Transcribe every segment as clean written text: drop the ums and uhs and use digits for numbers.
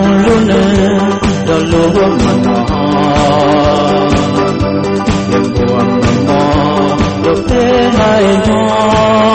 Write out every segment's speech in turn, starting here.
luôn đó luôn mà nó đêm buồn mình mò được thế hay nó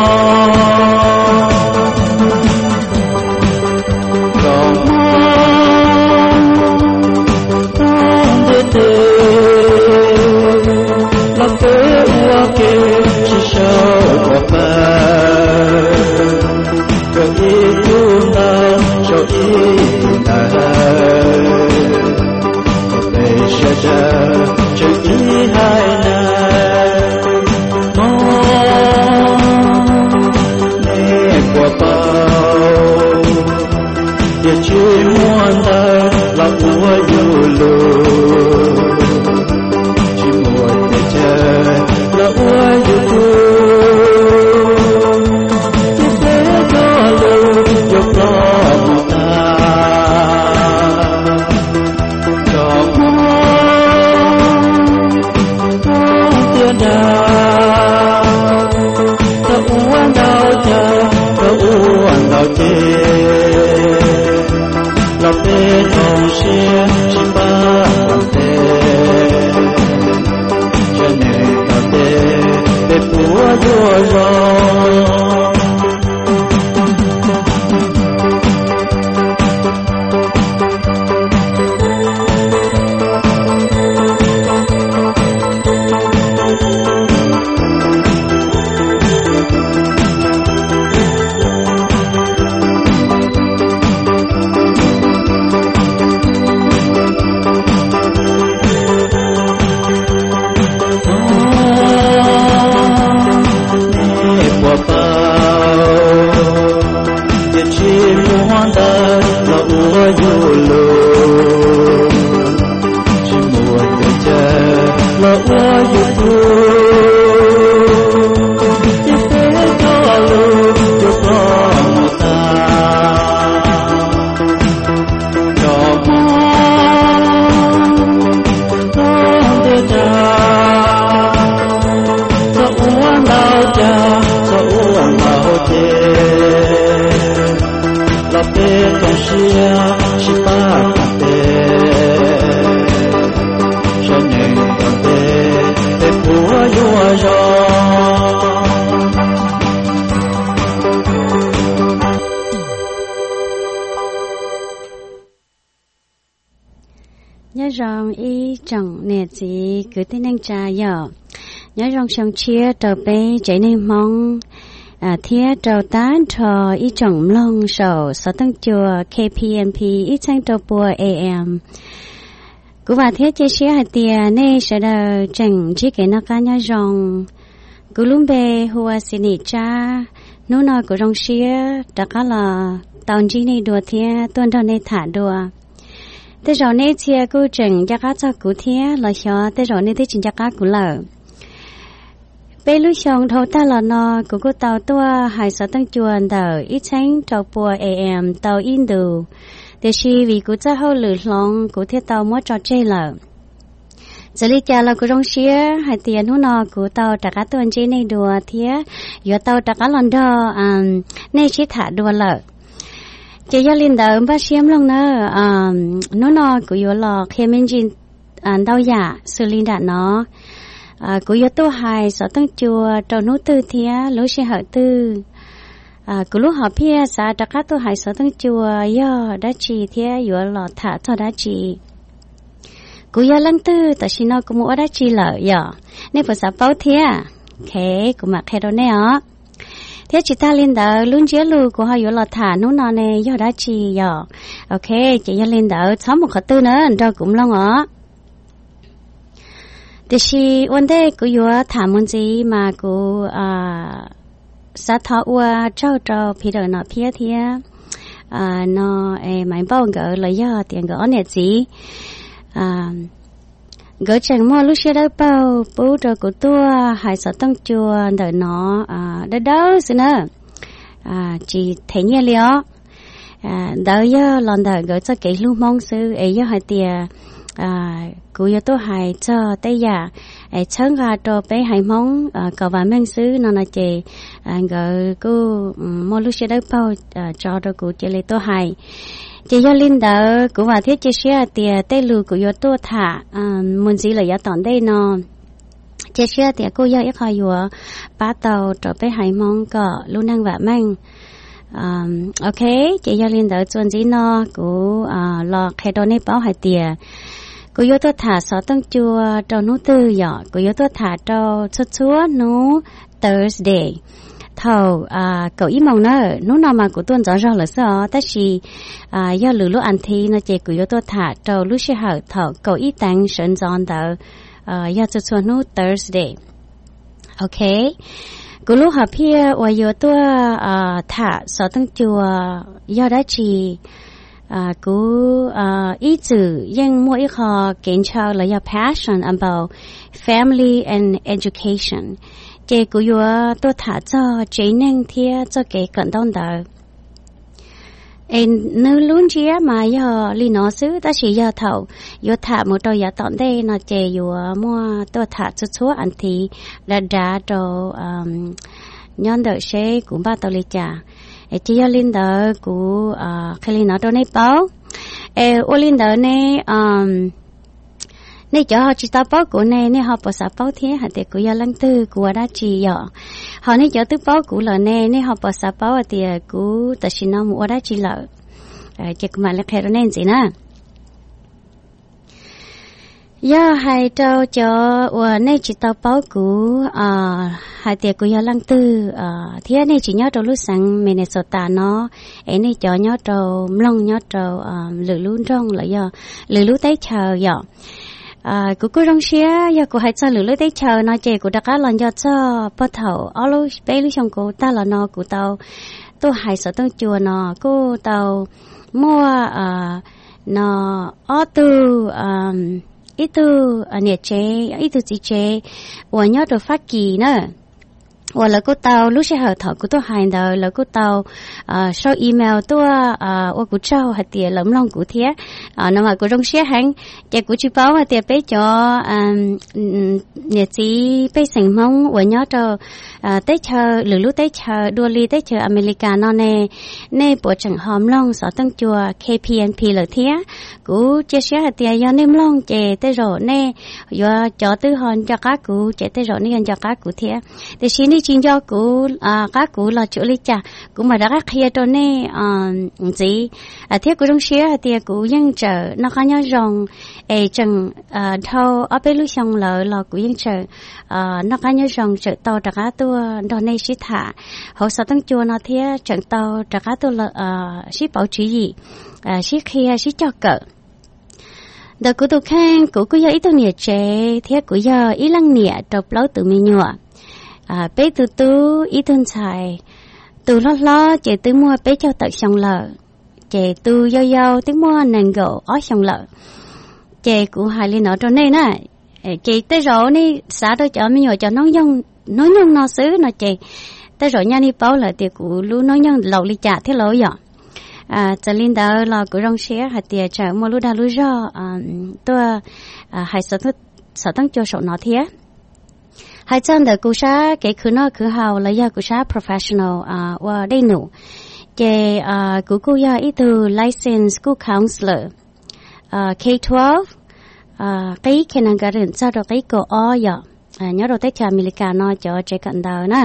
nhớ rằng ý chẳng nè gì cứ tên anh trà giờ nhớ rằng xong chia tờ bé chạy nên mong thiết trâu tán trò ý chẳng long sầu sáu tăng chùa KPNP ý tranh trâu bùa AM cú và thiết chia sẻ hai tiền nè sẽ đờ chẳng chỉ cái nó cá nhớ rằng cú lúng bê hùa xin nị cha nô nói của rong xía đã cá là tàu chỉ này đùa thiết tuần đầu này thả đùa thế rồi này chia cú chừng cho cá cho cú thiết là cho thế rồi này thế chừng cho cá cú lợ bây lúc xong thâu ta là nó của cô tàu tua hai sáu tăng chuồn tàu ít tránh tàu bùa AM tàu Indo để khi vì cô cha hậu lử lòng của thiết tàu mất trò chơi lợ giờ lý cha là cô rong xía hai tiền hú nọ của tàu trả cá tuần chơi này đùa thiết giờ tàu trả cá lần đó này chỉ thả đùa lợ chỉ do linh đạo bác xiêm lòng nó nọ của giờ là khi mình chỉ đau dạ xử lý đạn nó của yo tu hai sáu tăng chùa trâu nút tư thía lối xe hở tư của lúc họ pia xã đặc cá tu hai sáu tăng chùa yo đã chỉ thía yo lọ thả cho đã chỉ của yo lăng tư tại xin nó cũng mua đã chỉ lợi yo nên phải xã bao thía thế của mặt khe đó nè ó thế chỉ ta lên đỡ luôn chế lu của họ yo lọ thả nút nọ nè yo đã chỉ yo ok chỉ yo lên đỡ sáu một khẩu tư nữa rồi cũng long ó để khi vấn đề của yo thả muốn gì mà của sát thọ qua trâu phi đời nọ phía thía nó máy bao gỡ lấy do tiền gỡ nè gì gỡ chẳng mua lúc xe đâu bao bố rồi của tôi hai sáu tăng chùa đời nó đó đó xin nữa chỉ thấy nhẹ liao đỡ do lần đời gỡ cho cái luôn mong sư ấy do hai tiền cú yo tôi hay cho tay giả chấn gà cho bé hay mong cầu vài men xứ nó là chị gỡ cô mua lúc xe đâu bao cho rồi cú chơi lấy tôi hay chỉ do linh đỡ của bà thiết chia sẻ tiền tây lù của yo tua thả muốn gì là yo tòn đây nó chia sẻ tiền cô yo ít hỏi yo ba tàu trở về hải mong cọ luôn năng vạ mang ok chỉ do linh đỡ chuẩn gì nó của lò khai đồ này báo hải tiền của yo tua thả sáu tăng chua trâu nú tư yo của yo tua thả trâu xuất chúa nú Thursday thầu cậu ý mong nữa lúc nào mà của tuần rõ ràng là sao tất gì do lửa lúc ăn thì nó chỉ của yo tua thả trâu lúc sẽ hở thầu cậu ý tăng sơn giòn đỡ do cho xuân nú Thursday ok của lúc học here và yo tua thả sáu tăng chua do đã chỉ của ý chữ nhưng mỗi họ kiến trao là do passion about family and education chế của yo tôi thả cho chế năng thia cho cái cận đông đời nếu luôn chia mà yo li nó xứ ta chỉ yo thầu yo thả một đôi yo tọn đây nó chế yo mua tôi thả cho chúa anh thì đã cho nhân đời sẽ cũng ba tàu li trà chỉ yo linh đời của khi li nó đâu này báo ô linh đời này nên cho họ chỉ tao báo của này nên họ bỏ sạp báo thế hạt tiền của gia lăng tư của đã chỉ họ nên cho tư báo của lợn này nên họ bỏ sạp báo tiền của ta chỉ nó mua đã chỉ lợn chỉ mà lấy khai nên gì nè do hai trâu cho nên chỉ tao báo của hạt tiền của gia lăng tư thế nên chỉ nhớ trâu lúc sáng Minnesota nó ấy nên cho nhớ trâu long nhớ trâu lử luôn trong là do lử lúc tới chờ của cô rong xía giờ cô hãy cho lửa lấy tới chờ nói chè của đặc cá lần cho bắt đầu alo bé lúc trong cô ta là nó của tàu tôi hãy sợ tôi chùa nó cô tàu mua nó ở từ ít từ nhiệt chế ít từ gì chế và nhớ được phát kỳ nữa và là cô tàu lúc sẽ hỏi thọ của tôi hành đời là cô tàu sau email tôi và của cháu hạt tiền lấm lòng của thế nó mà của trong xe hàng chạy của chị báo hạt tiền bé cho nhà chị bé sành mong và nhớ cho tết chờ lửa lúc tết chờ đua ly tết chờ America nó nè bộ chẳng hòm long sở tăng chùa KPNP là thế của chia sẻ hạt tiền do nêm long chạy tới rồi nè do cho tư hòn cho các cụ chạy tới rồi nè cho các cụ thế thì xin đi chuyên gia của các cụ là chỗ lý trà cũng mà đã các kia cho nên gì thế của trong xe thì của dân trợ nó có nhớ rằng chẳng thâu ở bên lúc xong là của dân trợ nó có nhớ rằng trợ tàu trả cá tôi đó này sĩ thả hậu sao tăng chùa nó thế chẳng tàu trả cá tôi là sĩ bảo trì gì sĩ kia sĩ cho cỡ đó của tôi khen của giờ ít tôi nhiệt chế thế của giờ ít lăng nhiệt trộp lâu từ mình nhựa bé từ từ ít thân xài từ lo chị từ mua bé cho tận xong lợ chị từ dâu từ mua nàng gỗ ở xong lợ chị cũng hay lên ở trong này nè chị tới rồi đi xã tôi cho mình nhồi cho nó nhung nó xứ nó chị tới rồi nha đi báo lại thì của lú nó nhung lẩu ly chả thế lỗi vậy cho linh đó là của rong xé hạt tiền trả mua lú đa lú do tôi hay sợ tăng cho sổ nó thế hai chân de cú sa cái khứ nó khứ hào là do cú sa professional và đây nụ cái cú ya ít từ licensed school counselor K-12 cái kindergarten sau đó cái cô ya nhớ rồi tới cha America nó cho trẻ cận đầu nè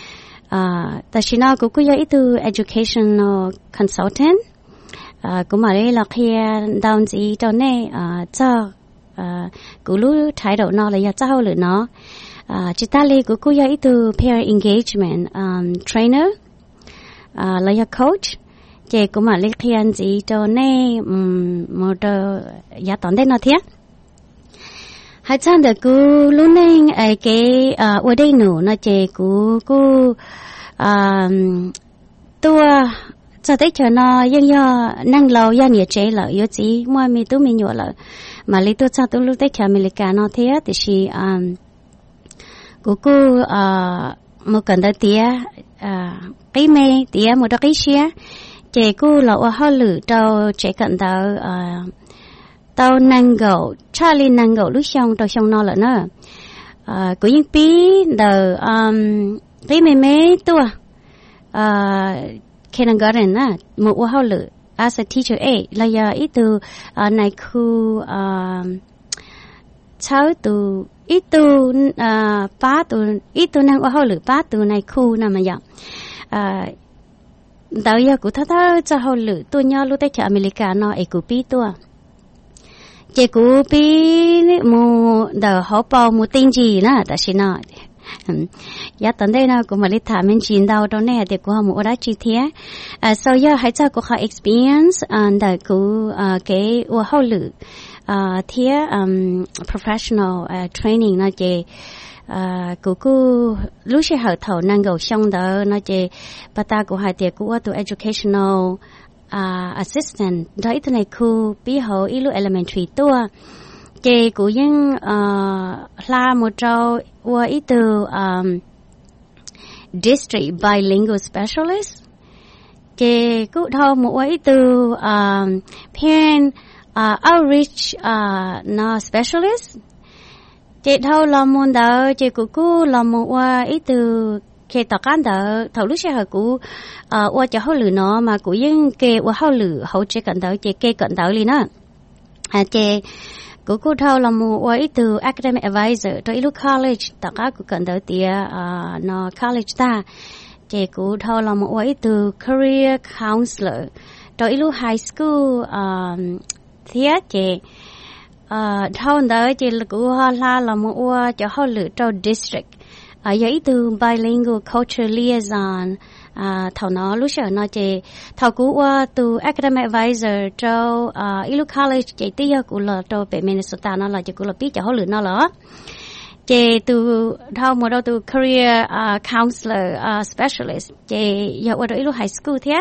ta chỉ nó cú ya ít từ educational consultant cú mà đây là khi down gì cho nên cho cú lúc thái độ nó là do cháu lửa nó chị ta lấy của cô ấy từ peer engagement trainer là do coach chị cũng mà lấy khiên gì cho nên một giá toán đây nó thiết hai chân được cô luôn nên cái ở đây nữa nó chị của cô tôi cho tới chờ nó nhưng do năng lâu do nhiệt chế lợi yếu gì mua mi tú mi nhựa lợi mà lấy tôi cho tôi lúc tới chờ America nó thế thì chị của cô một cần tới tía cái mê tía một đó cái xe trẻ cô là ở họ lử tàu trẻ cận tàu năng gạo Charlie năng gạo lúc xong tàu xong nó là nữa của những bí đầu cái mê tua kindergarten á một ở họ lử as a teacher là giờ ít từ này khu cháu từ ít từ ba từ ít từ năng ở hậu lử ba từ này khu nè mà giờ đầu giờ cụ tháo cho hậu lử tôi nhớ lúc tới chợ America nó cụ pi tôi chị cụ pi mu đầu họ bao mu tiền gì nè tại sao nó giờ tận đây nó cũng mà đi thả mình chín đầu đó nè thì cũng một đã chi tiết sau giờ hãy cho cô experience để cụ cái hậu lử thiết professional training nó chị cụ lúc sẽ hợp thầu năng gầu xong đó nó chị bà ta cũng hai tiệc của tụ educational assistant đó ít này khu bí hậu ít lúc elementary tua chị cũng những là một trâu qua ít từ district bilingual specialist chị cũng thâu một ít từ parent outreach no specialist chị thâu làm môn đó chị cũng làm một ít từ khi tất cả đó thầu lúc sau cũng qua cho hậu lử nó mà cũng những cái qua hậu lử hậu chế cận đó chị kê cận đó liền á chị cũng thâu làm một ít từ academic advisor cho ilu college tất cả cũng cận đó thì nó college ta chị cũng thâu làm một ít từ career counselor cho ilu high school thiết chị thâu đó chị cũng là một cho hậu lử cho district vậy từ bilingual culture liaison thầu nó lúc sau nó chị thầu cũ từ academic advisor cho ilu college chị tí giờ cũng là cho bên Minnesota nó là chị cũng là biết cho họ lựa nó là chị từ thầu một đầu từ career counselor specialist chị giờ qua đó ilu high school thế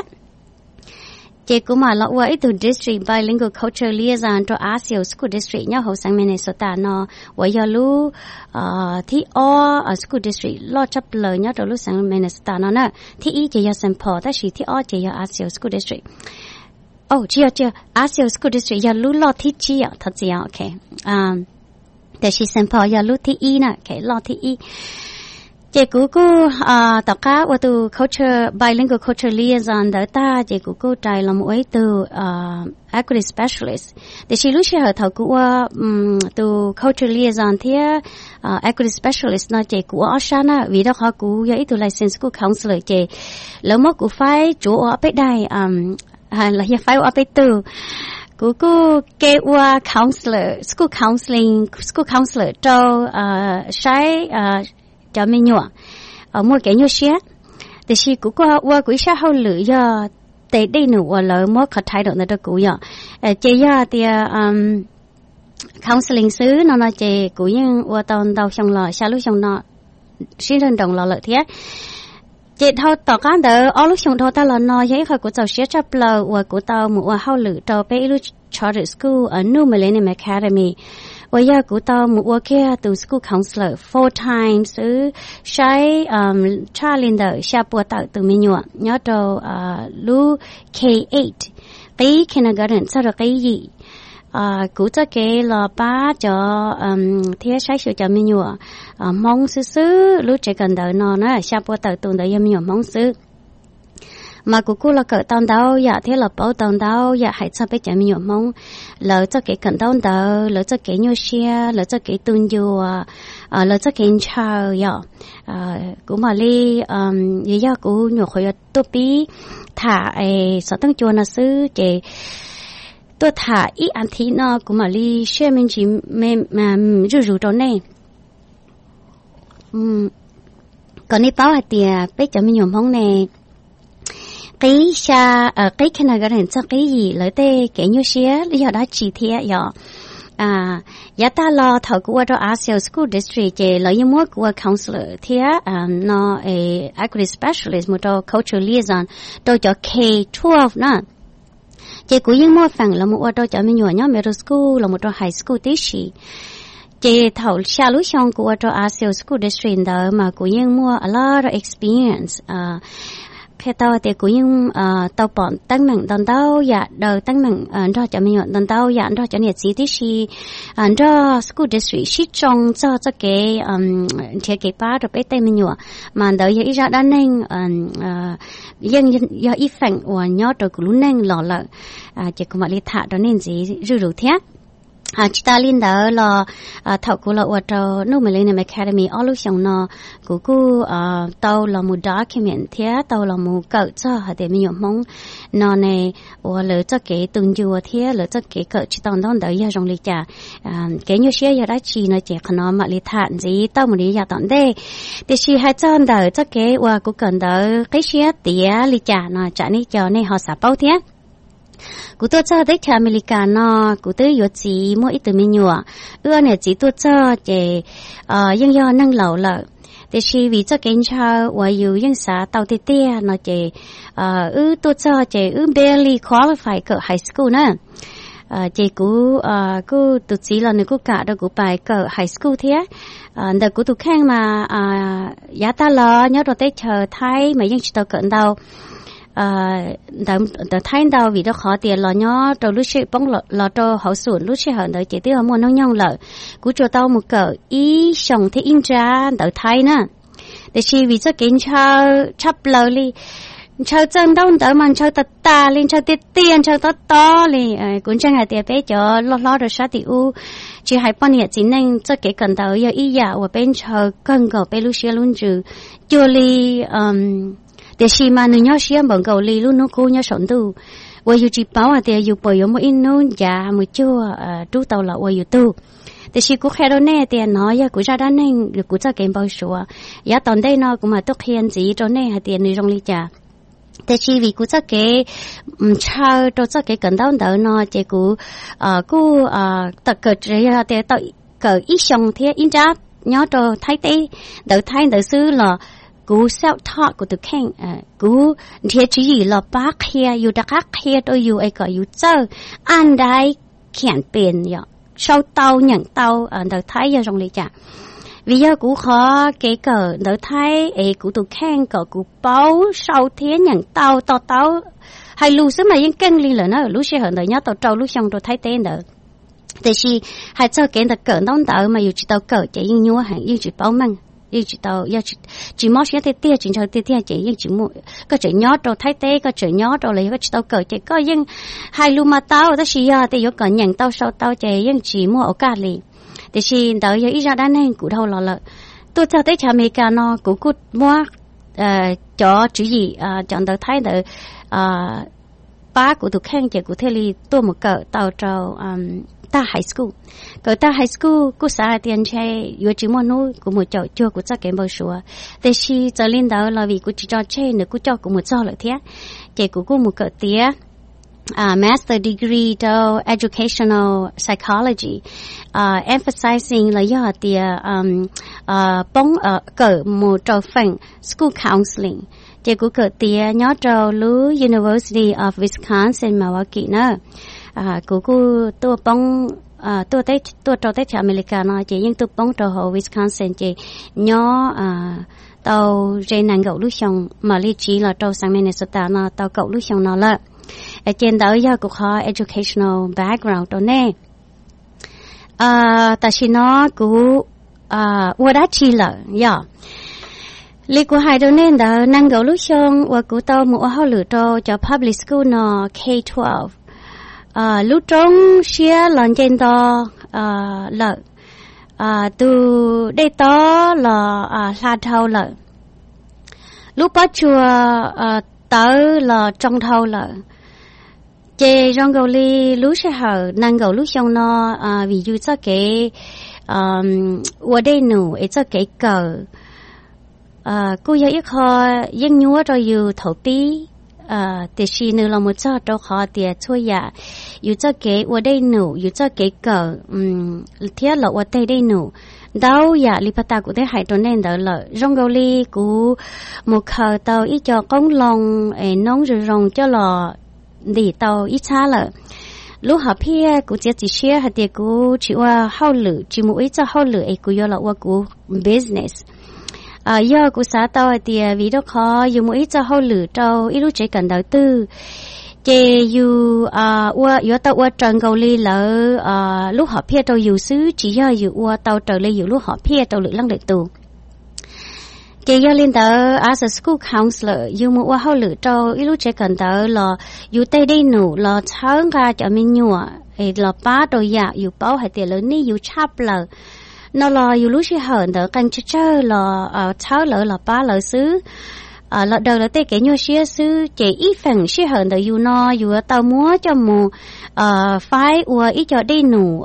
chị cũng mà là qua từ district bilingual culture liaison cho ASIO school district nhau hậu sang Minnesota nó qua giờ lu thì ở school district lo chấp lời nhau cho lu sang Minnesota nó nè thì ý chị giờ Saint Paul ta chỉ thì chị giờ ASIO school district chưa ASIO school district giờ lu lo thì chị thật gì ok để chị Saint Paul giờ lu thì ý nè cái lo thì ý chị cũng tất cả từ culture bilingual culture liaison đó ta chị cũng trai làm một từ equity specialist để chị lúc sau thầu cũng từ culture liaison thì equity specialist nó chị cũng ở sana vì đó họ cũng có từ license của counselor chị lỡ mất cũng phải chỗ ở bên đây là phải ở bên từ cũng kêu counselor school counselor cho sai cho mình nhọ ở một cái nhọ xe thì chị cũng qua cũng sẽ hậu lử giờ để đây nữa là một cái thái độ này đó cũng vậy chị giờ thì counseling xứ nó nói chị cũng như qua tàu đầu xong là sau lúc xong nó xí lên đồng là lợi thế chị thâu tàu cá đỡ ở lúc xong thâu ta là nó giấy khỏi của tàu xe chấp lờ và của tàu một hậu lử tàu bé lúc charter school ở New Millennium Academy bây giờ của tao một kia từ school counselor 4 times sai Charlinder xa bùa tạo từ mình nhớ đâu lu K8 cái kindergarten sau đó cái gì của cho cái là ba cho thế sai sửa cho mình mong xứ lu chỉ cần đợi nó xa bùa tạo từ đợi mình mong xứ mà cô là cỡ tao đâu dạ thế là bảo tao đâu dạ hãy sao bây giờ mình nhổm mong lỡ cho cái cận tao đâu lỡ cho cái nhau xe lỡ cho cái tuần dù lỡ cho cái chào dạ cũng mà đi vậy giờ cũng nhiều khối tôi bí thả sợ tăng chua nó xứ chị tôi thả ít ăn thịt nó cũng mà đi xe mình chỉ mà rủ đó này còn đi bảo hạt tiền bây giờ mình nhổm mong này cái xa cái kindergarten cho cái gì lấy tê cái như xe bây giờ đã chỉ thiệt giờ giá ta lo thầu của đó ASIO school district chỉ lấy những mối của counselor thiệt nó equity specialist một đó culture liaison đó cho K-12 nè chỉ của những mối phần là một đó cho mình nhỏ middle school là một đó high school tí gì chỉ thầu xa lúc xong của đó ASIO school district đó mà của những mối a lot of experience khi tao thì cũng như tao bọn tăng nặng tao tao dạ đầu tăng nặng cho cho mình tao tao dạ cho cho nhiệt gì thì xí cho school district xí trong cho cái thiết kế ba rồi bé tay mình nhọ mà đầu giờ ít ra đan nên dân giờ ít phẳng và nhớ rồi cũng luôn nên lọ lợ chỉ có mà đi thả đó nên gì rủ thế chỉ ta liên đó là thầu của là ở trong nước Millennium Academy ở lúc xong nó của tàu là một document thế tàu là một cậu cho để mình dùng mong nó này ở lỡ cho cái tuần chùa thế lỡ cho cái cậu chỉ tao đó đợi giờ trong lịch trả cái nhiều xe giờ đã chỉ nó chỉ còn nó mà lịch hạn gì tao một đi giờ tận đây thì chỉ hai chân đợi cho cái và cũng cần đợi cái xe tía lịch trả nó trả này cho này họ xả bao thế cú tôi cho đấy cha America nó cú tôi có chỉ mỗi ít từ mình nhựa này chỉ tôi cho để dân do năng lẩu lợ để khi vì cho cái cha và yêu dân xã tàu tê tê nó để tôi cho để barely qualify cỡ high school nữa chỉ cú tôi chỉ là người cú cả đó cú bài cỡ high school thế đợt cú tôi khen mà giá ta lo nhớ rồi tới chờ thay mà dân chỉ tàu cỡ đâu đợt thay đầu vì đó khó tiền là nhớ đầu lúc sẽ bóng là cho hậu sụn lúc sẽ hận đợi chỉ tiêu mua nông nhông lợi cú cho tao một cỡ ý xong thế in ra đợt thay nè để chi vì cho kiến chấp lời đi chờ chân đâu đỡ mà chờ ta lên chờ tiền chờ to đi cũng chẳng hay tiền bé cho lo rồi sát thì chỉ hai bọn nhiệt chỉ nên cho cái cần tới giờ ý giả và bên chờ cần cầu bên lúc sẽ luôn trừ chưa đi để khi mà người nhớ xem bằng cầu li luôn nó cô nhớ sống tu, và dù chỉ bảo là để dù bởi một in nó già một chưa chú tàu là và dù tu, để khi cô khai đó nè thì nói ya cô ra đó nên được cô ra kèm bao số, ya tận đây nó cũng mà tốt hiện gì cho nên hay tiền người trong ly trà, để khi vì cô ra cái chờ cho ra cái cần đau đỡ nó chỉ cô tập cật ra để tạo cờ ít xong thế in ra nhớ cho thái tây đỡ xứ là cú self taught của tụi khen cú thiệt chỉ gì là bác kiaอยู่đặc khác kia tôiอยู่ไอ้ก็อยู่เจออันใดเขียนเป็นอย่างsau tàu nhận tàu đợt thái giờ trong lịch trả vì giờ cú khó cái cờ đợt thái ấy cú tụi khen cờ cú báo sau thế nhận tàu tàu hay lưu sớm mà những kênh li là nó lúc sẽ hận đợt nhớ tàu trâu lúc xong rồi thái tên đợtแต่ชีให้เจ้าเกณฑ์แต่เกิดต้องเต๋อมาอยู่จีเต๋อเกิดจะยิ่งยัวหันยิ่งจีเป้ามั่งยิ่งจีเต๋อยิ่งจีมอชเตี้ยจีเต๋อเตี้ยจะยิ่งจีมัวก็จะย้อนเราไทยเต้ก็จะย้อนเราเลยก็จีเต๋อเกิดจะก็ยิ่งให้ลูมาเต๋อแต่ชีแต่ยกก่อนอย่างเต๋อsauเต๋อจะยิ่งจีมัวโอกาสเลยแต่ชีเต๋อยังอีraด้านนั้นกูเท่าหล่อเลยตัวเจ้าเต้ชาวอเมริกาเนาะกูมัวcho chữ gì chọn ต๋อไทยเต๋อป้ากูถูกแข่งจะกูเทลีตัวหมดเกิดเต๋อเราta high school, cậu ta high school, cô xã tiền chơi, vừa chỉ muốn nuôi, cô một chỗ chưa cô chắc kém bao số,แต่khi giờ lên đó là vì cô chỉ cho chơi nữa, cô cho cô một cho lợi thế, chỉ cô một cậu tía, master degree to educational psychology, emphasizing là do tía, bóng cậu một trò phần school counseling, chỉ cô cậu tía nhớ trò lú University of Wisconsin Milwaukee nữa. Cô tôi bóng tôi trò tới ở America nó chỉ nhưng tôi bóng trò hồ Wisconsin chỉ nhỏ tàu trên nàng gậu lúc xong mà lý trí là trò sang Minnesota nó tàu gậu lúc xong nó là ở trên đó do cuộc họ educational background đó nè ta chỉ nó cũng qua đã chi là lý của hai đứa nên đó nàng gậu lúc xong và của tàu một họ lựa cho public school nó K-12 lúc trong xe lần trên đó lợi từ đây đó là la thâu lợi lúc bắt chùa tới là trong thâu lợi chê trong gầu li lúc sẽ hở năng gầu lúc xong nó ví dụ cho cái ở đây nụ ấy cho cái cờ cô giáo ít khó dân nhúa rồi dù thổ bíแต่ชีนึงเราไม่ชอบเราขอเตียช่วยยาอยู่เจ้าเก๋ว่าได้หนูอยู่เจ้าเก๋เกิดเที่ยวเราว่าได้หนูดาวอยากลิปตากูได้หายตัวแน่นเด้อเลยรองเกาหลีกูหมกเขาเตาอีจอก้องลองน้องจะรองเจ้าหล่อดีเตาอีช้าเลยลูกหาเพียกูจะจิเชียหาเตียกูชื่อว่าเฮาหรือจิมุ้ยเจ้าเฮาหรือกูยอละว่ากู business do của xã tao thì vì đó khó dù mỗi cho hậu lử trâu ít lúc chỉ cần đầu tư chế dù qua tao qua trần cầu ly lỡ lúc họ phe tao dù xứ chỉ do dù qua tao trở lại dù lúc họ phe tao lử lăng được tù chế do lên tao as a school counselor dù mỗi qua hậu lử trâu ít lúc chỉ cần tao là dù tây đây nụ là sáng ra cho mình nhua là ba đôi dạ dù bao hay tiền lớn ní dù chắp lờ nó là dù lúc xí hởn đỡ canh chơi là cháu lỡ là ba lỡ xứ là đầu là tê cái nhau xí xứ chỉ ít phần xí hởn đỡ dù nó dù tao múa cho mù phái ua ít cho đi nụ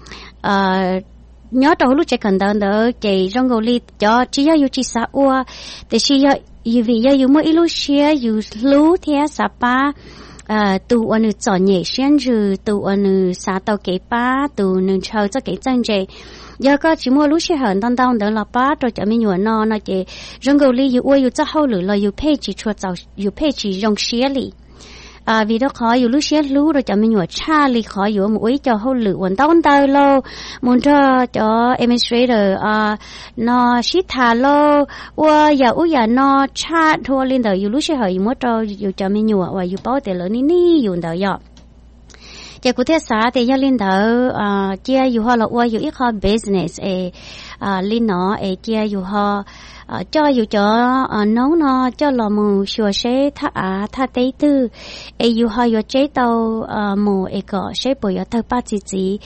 nhớ đầu lúc chạy cần đỡ chỉ trong gầu li cho chỉ do dù chỉ sa ua để chỉ do vì do dù mỗi ít lúc xí dù lú thế sa ba tu anh chọn nhẹ xuyên rồi tu anh sa tàu kế ba tu anh chơi cho cái chân chơi giờ có chỉ mua lúc xí hởn đong đong đỡ là ba rồi cho mình nhuận nó chỉ rong gầu li dù uo dù cho hậu lử là dù phe chỉ chua giàu dù phe chỉ rong xía li vì đó khó dù lúc xía lú rồi cho mình nhuận cha li khó dù một ý cho hậu lử quần đong đau lo muốn cho administrator nó xí thà lo uo giờ nó cha thua lên đời dù lúc xí hởn dù mất cho mình nhuận và dù bao tiền lớn ní dù đời giờ chỉ cụ thể xã thì gia linh đỡ chia dù họ là qua dù ít họ business linh nó chia dù họ cho dù cho nấu nó cho là mù sửa sẽ tha tế tư dù họ dù chế tàu mù có sẽ bồi ở thơ ba chỉ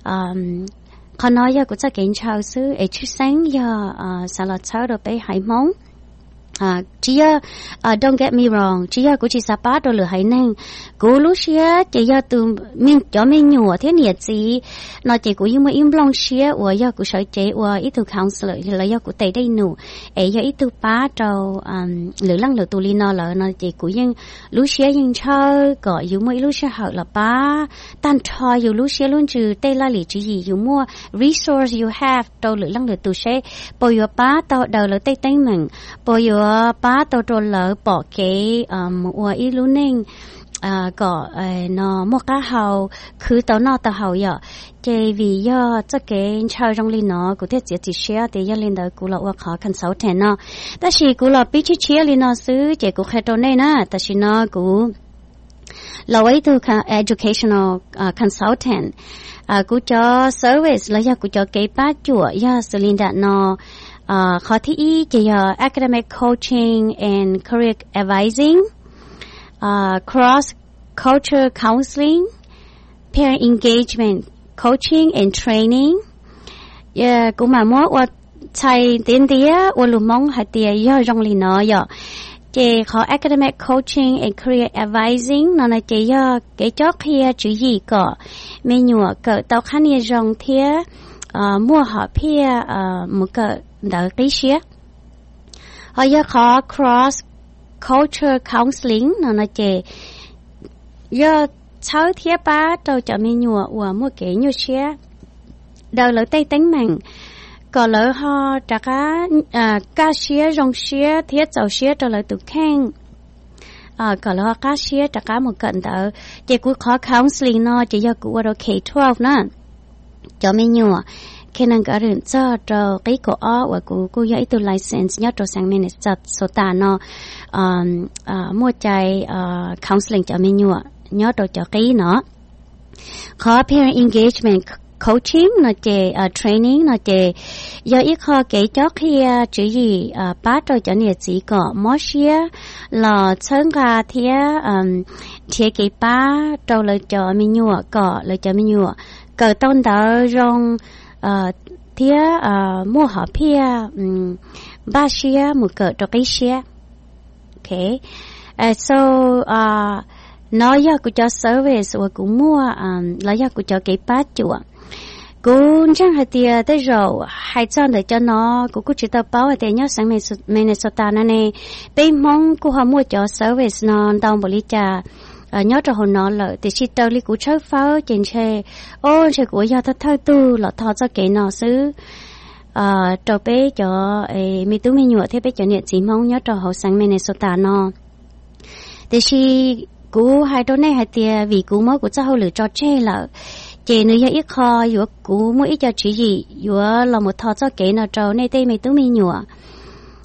họ nói giờ cũng sẽ kiến chào sư chút sáng giờ xã là cháu được bé hải móng chỉ don't get me wrong chỉ cũng chỉ sắp đồ lửa hay năng cố lúc xưa chỉ từ mình cho mình nhủ thế nhiệt gì nó chỉ cũng như im lòng xưa và giờ cũng sợ chế và ít từ counselor là giờ cũng tây đây nụ giờ ít từ ba trâu lửa lăng lửa tù li nó chỉ cũng như lúc xưa nhưng chơi có dù mỗi lúc xưa học là ba tan trò dù lúc xưa luôn trừ tây la lì chỉ gì dù mua resource you have trâu lửa lăng lửa tù sẽ bồi giờ ba tao đầu lửa tây tây mình bồi giờ ba tao trộn lỡ bỏ cái mua ít lúa ninh có nó một cá hàu cứ tao hàu vậy chỉ vì do cho cái chơi trong linh nó cũng thế chỉ share thì do linh đó cũng là khó khăn xấu thế nó但是cũng là biết chia linh nó xứ chỉ cũng khai trộn này nè但是nó cũng là ấy từ educational consultant cũng cho service là cũng cho cái bát chùa do sự linh đạt nó khó thi chỉ academic coaching and career advising, cross culture counseling, parent engagement coaching and training. Cũng mà muốn qua thầy tiền tía qua lùm mong hay tía do trong lì nó giờ chỉ khó academic coaching and career advising nó là chỉ do cái chót kia chữ gì cả mình nhựa cỡ tao khá nhiều dòng thía mua họ phía một cỡ đỡ tí xíu họ giờ khó cross culture counseling nó là chỉ giờ cháu thía ba đâu cho mình nhựa và mua cái nhiều xíu đầu lỡ tay tính mình có lỡ họ trả cá xía rong xía thiết dầu xía cho lỡ tụ khen có lỡ cá xía trả cá một cận đỡ chỉ cũng khó counseling nó chỉ do cũng vào K-12 nữa cho mình nhựa khi năng cả rừng cho cái cổ và cô dạy từ license nhớ cho sang mình cho số ta nó mua trái counseling cho mình nhớ cho cái nó khó parent engagement coaching nó chỉ training nó chỉ do ít khó cái chó khi chữ gì bắt rồi cho nhiệt gì có mỗi xía là chân gà thì cái ba rồi lại cho mình nhựa có lại cho mình nhựa cờ tôn đó rong thì mua họ phía ba xía một cờ cho cái xía okay so nó giờ cũng cho service và cũng mua là giờ cũng cho cái bát chùa cũng chẳng hay tiền tới rồi hay chọn để cho nó cũng chỉ tao báo để nhớ sáng Minnesota này bên mong cũng họ mua cho service nó đào bổ lý trà nhớ cho hồn nó lợi thì chỉ tao lý cũng chơi pháo trên xe xe của giờ thao tu là thao cho cái nó xứ cho bé cho mi tú mi nhựa thế bé cho nhiệt chỉ mong nhớ cho họ sáng Minnesota nó thì chỉ cú hai đứa này hai tia vì cú mới của cháu lựa cho chơi là chị nữ ít kho vừa cú mỗi ít cho chỉ gì vừa là một thọ cho kế nào trâu này tây mấy tú mi nhựa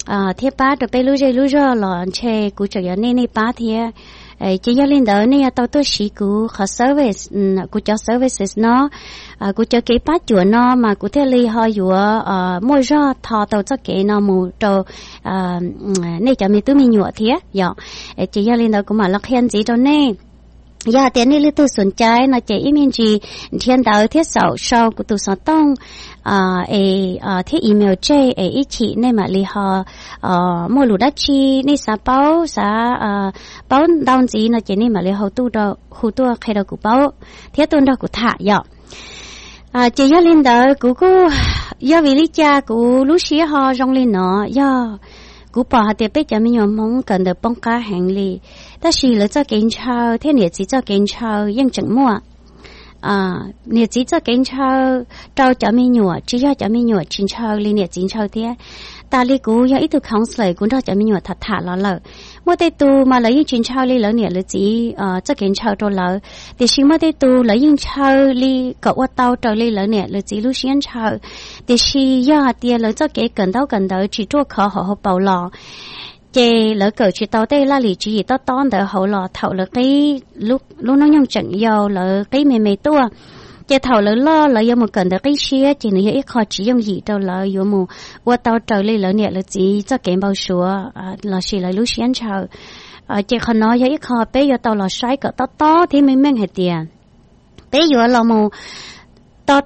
thế ba được bây lúc giờ là chơi cú chơi nên ba thì chỉ do lên đó này tao tôi xí cú khó service cú cho services nó cú cho cái bát chuột nó mà cú theo li họ vừa mỗi giờ thọ tao cho cái nó mù trâu này cho mình tụi mình nhựa thế giờ chỉ do lên đó cũng mà lắc hen gì cho nên giờ tiền này tôi sủng trái nó chỉ email gì thiên đạo thiết sau của tôi sản tông thiết email chơi ý chị nên mà li họ mua lúa đất chi nên sa báo down gì nó chỉ nên mà li họ tu đó khu tu khai đầu của báo thiết tuần đó của thả giờ chỉ giờ lên đó của giờ vì lý cha của lúc xưa họ rong lên nó giờ cú bỏ hạt tiền bây giờ mình nhom mong cần được bông cá hàng lì, ta chỉ là cho kiến trâu, thế nhiệt chỉ cho kiến trâu, nhưng chẳng mua, nhiệt chỉ cho kiến trâu, trâu cho mình nhọ, chỉ cho mình nhọ kiến trâu, lì nhiệt kiến trâu thế, ta lì cú giờ ít tu kháng sởi cũng cho mình nhọ thật thà lợ, mua tay tu mà lấy những kiến trâu lì lỡ nhiệt là chỉ cho kiến trâu trâu lợ, thì xin mua tay tu lấy những trâu lì cậu qua tàu trâu lì lỡ nhiệt là chỉ lúc xuyên trâu. thì si giờ tiền lỡ cho cái cần đâu chỉ cho khó họ bảo lò chè lỡ cỡ chỉ tao đây là lý chỉ tao tón đỡ hậu lò thầu lỡ cái lúc nó nhung trận dầu lỡ cái mày tua chè thầu lỡ lo lỡ giờ một cần đỡ cái xía chỉ nữa ít khó chỉ dùng gì đâu lỡ giờ một qua tao trời lên lỡ nhẹ lỡ chỉ cho cái bao sủa lỡ chỉ lỡ lúc xuyên chờ chè khó nói giờ ít khó bé giờ tao lỡ sai cỡ tao thì mình mang hết tiền bé giờ là một tao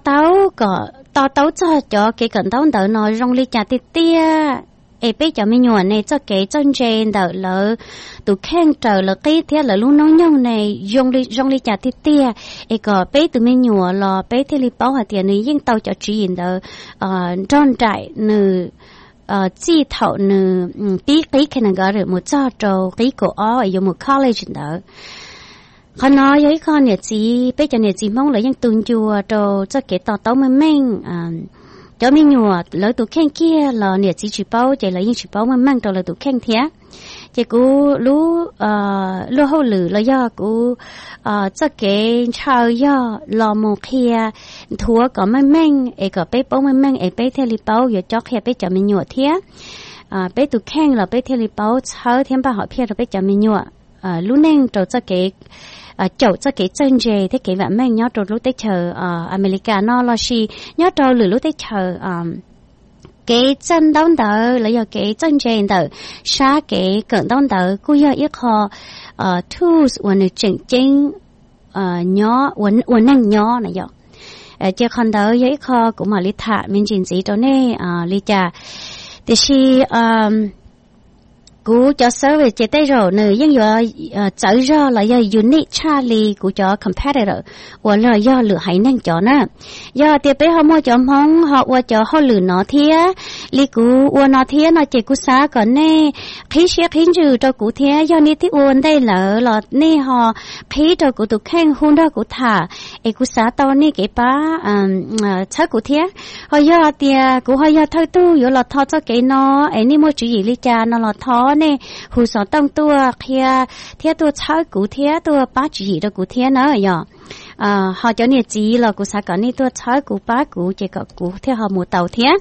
cho cái cần tao đỡ nó rong li chả tia bây giờ mình nhổn này cho cái chân trên đỡ lỡ tụ khen trở lỡ cái thế là luôn nóng nhông này rong li chả tia có bây tụi mình nhổn là bây thế li bảo hạt tiền này nhưng tao cho chuyện đỡ tròn trải nư chi thầu nư bí cái này gọi được một cho trâu cái cổ ở một college đỡ họ nói với con nhà chị bây giờ nhà chị mong là những tuần chùa rồi cho cái tàu mình cho mình nhùa lỡ tụ khen kia là nhà chị chỉ bao chỉ là những chỉ bao mình mang rồi là tụ khen thế chỉ cú lú hậu lử là do cú cho cái chào do là một kia thua có mình có bé bao mình bé theo li bao giờ cho kia bé cho mình nhùa thế bé tụ khen là bé theo li bao chào thêm ba họ kia rồi bé cho mình nhùa lú nên rồi cho cái chậu cho cái chân dề thế cái bạn mình nhớ rồi lúc tới chờ America nó là gì nhớ rồi lúc tới chờ cái chân đón đỡ là do cái chân dề đỡ xa cái cận đón đỡ cứ giờ ít họ tools when chỉnh nhớ when năng nhớ này giờ chưa còn đỡ giờ ít họ cũng mà lý thả mình chỉnh gì đó nè lý trà thì khi cú cho service chế tay rồi nữa nhưng giờ chạy ra là do unique Charlie cú cho competitor hoặc là do lựa hay năng cho nè do tiệp bé họ mua cho mong họ qua cho họ lựa nó thía li cú qua nó thía nó chỉ cú xá còn nè khí xe khí trừ cho cú thía do ní tí uốn đây là nè họ khí cho cú tụ khen hôn đó cú thả cú xá tao nè cái bá chắc cú thía họ do tiệp cú họ do thôi tu giờ là thọ cho cái nó nè mua chữ gì li cha nó là thọ nè hồ sơ tăng tua kia theo tua trái cũ theo tua bát chỉ đó cũ theo nữa giờ họ cho nên chỉ là cũ sao cả này tua trái cũ bát cũ chỉ có cũ theo họ một tàu theo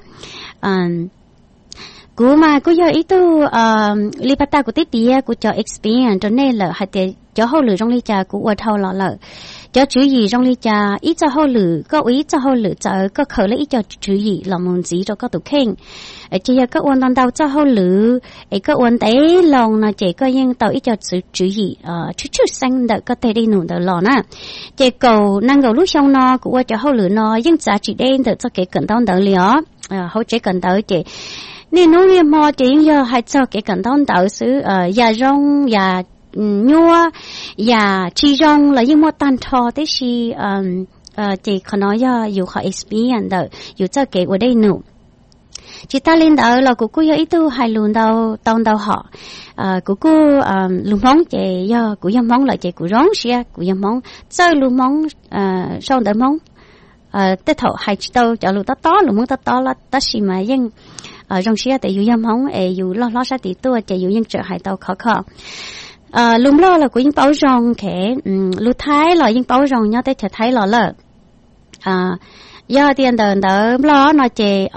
cũ mà cũ giờ ít tu lipata cũ tít tía cũ cho experience cho nên là hạt tiền cho hậu lửa trong ly trà cũ ở thâu lợ cho chữ gì trong ly trà ít cho hậu lửa có ít cho hậu lửa cho có khởi lấy ít cho chữ gì là món gì cho có tụ khen chỉ là các uốn tàu cho hậu lửa các uốn té lòng là chỉ có những tàu ít cho chữ gì chút xanh đợi có thể đi nụ đợi lò nè chỉ cầu năng cầu lúc xong nó cũng cho hậu lửa nó nhưng giá trị đen đợi cho cái cận tàu đợi lió hậu chế cận tàu chỉ nên nói như mò chỉ giờ hay cho cái cận tàu đợi xứ già rong già nhua và chi rong là những món tan thọ thế thì chỉ có nói do dù họ experience đó dù cho cái ở đây nữa chỉ ta lên đó là cô giờ ít tu hay luôn đâu tông đâu họ cô luôn mong chỉ do cô giờ mong là chỉ cô rong xia cô giờ mong chơi luôn mong sau đó mong tết thọ hay đâu cho luôn to luôn mong to là tất xí mà nhưng rong xia tại dù giờ mong dù lo sao thì tôi chỉ dù nhưng trở hay đâu khó lúc đó là của những bảo rong khẽ lúc thái là những bảo rong nhớ tới thấy là do tiền đỡ lo nó chỉ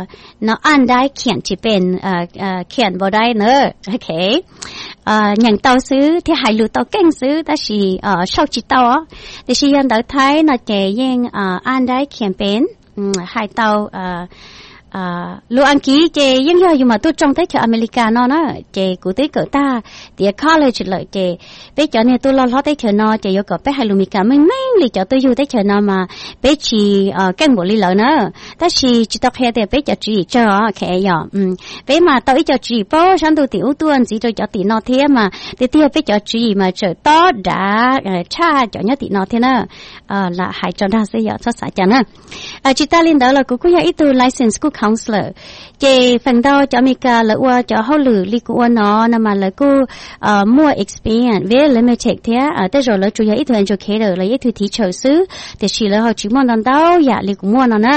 nó ănได้เขียนchỉเป็นเขียนบ่ได้เนอะโอเคอย่างเตาซื้อที่หายหลุดเตาเก่งซื้อแต่สิชอบจิตเตาแต่สิยันเดอไทยnó chỉยังอ่านได้เขียนเป็นหายเตาลูกอังกฤษเจยังอยู่มาตัวจงtới chợ America nóเจกูtới cỡ ta thì college lợiเจไปchợ này tôi lo tới chợ nóเจอยู่กับไปให้ลูกมีการไม่เลยเจอตัวอยู่tới chợ nó màไปชีกันบ่ลีlợi nữaแต่ชีจิตแค่แต่ไปเจอจีเจอแค่ย่อไปมาตัวอีเจอจีป้อฉันตัวติ๋วตัวสิตัวเจอตินอเทียมาแต่เทียไปเจอจีมาเจอต้อด่าชาเจอเนี้ยตินอเทียนะละหายจนได้เสียสักสายจังนะจิตาลินเดอร์ละกูอยากอีตัว license กูcounselor เจphần đầu cho mình cả là qua cho họ lử li của nó nằm mà là cô mua experience về limited thế tới rồi là chủ yếu ít hơn cho kế được là ít thứ teacher xứ thì chỉ là họ chỉ mong đàn đâu dạ li của mua nó nè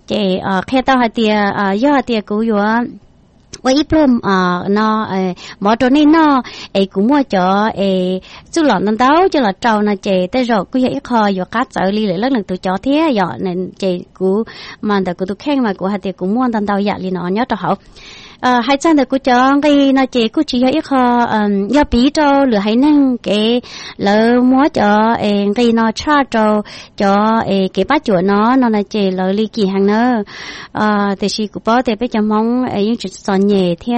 제 khai tao hai tia do tia cũ yoว่าอีพรมเนาะหมอตัวนี้เนาะกูมั่วจ่อจุหลอนนั่นเต้าจุหลอนเจ้าน่ะเจแต่รอกูอยากคออยู่กัดเจอลีเลยแล้วหนึ่งตัวจ่อเทียหยอนั่นเจกูมันแต่กูตัวแข้งมากูหาเตียกูมั่วนั่นเต้าอยากลีเนาะเนาะตัวเขาhai chân được cô chọn cái nó chỉ cô chỉ có do bí trâu lửa hay năng cái lỡ múa cho cái nó cha trâu cho cái bát chuột nó là chỉ lỡ ly kỳ hàng nữa thì chỉ cô bảo thì bây giờ mong những chuyện sòn nhẹ thế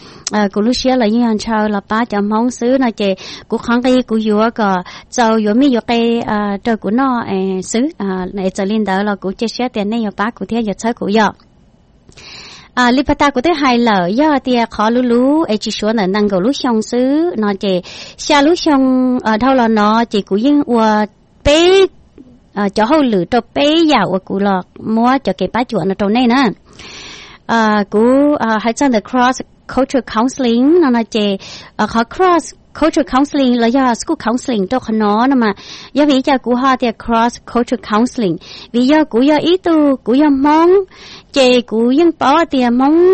cô lúc xưa là những hàng trâu là bát cho mong xứ nó chỉ cô kháng cái cô vừa cả trâu vừa mới vừa cái trâu của nó xứ này trở lên đó là cô chia sẻ tiền này bát của thế giờ chơi của giờลิปตากูได้หายเหล่อย่อเตียขอรู้จิชวนนั่งกับลูกชงซื้อนอเจชาลูกชงเท่าละนอเจกูยิ่งวัวเป๊จะเขาหรือตัวเป๊ยาวกูหลอกมัวจะเก็บป้าจวนตรงนี้นะกูให้จันเด cross cultural counseling นอเจขอ cross cultural counseling แล้วย่า school counseling ตัวขนอนะมาย่าวิจากูหาเตีย cross cultural counseling วิย่ากูย่าอีตูกูย่ามองเจกูยังป้อเตียมอง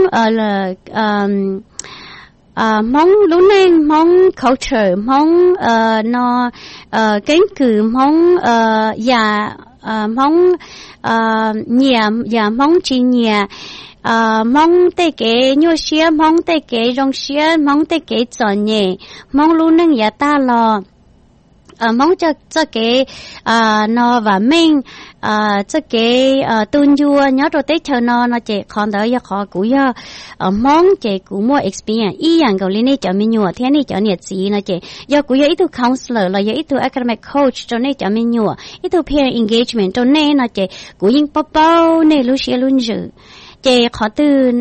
มองรู้แน่มอง culture มองนอเก่งคือมองอย่ามองอย่ามองจีเนี่ยmong tới cái nhô xía mong tới cái rong xía mong tới cái chọn nhẹ mong luôn nâng giá ta lo mong cho cái nó và mình cho cái tuân vua nhớ rồi tới chờ nó chỉ còn đỡ giờ khó cũ giờ mong chỉ cũ mua experience ý rằng cầu lên này cho mình nhua thế này cho nhiệt gì nó chỉ giờ cũ giờ ít tu counselor là giờ ít tu academic coach cho nên cho mình nhua ít tu peer engagement cho nên nó chỉ cũ những bao này lúc xưa luôn dự 제 거든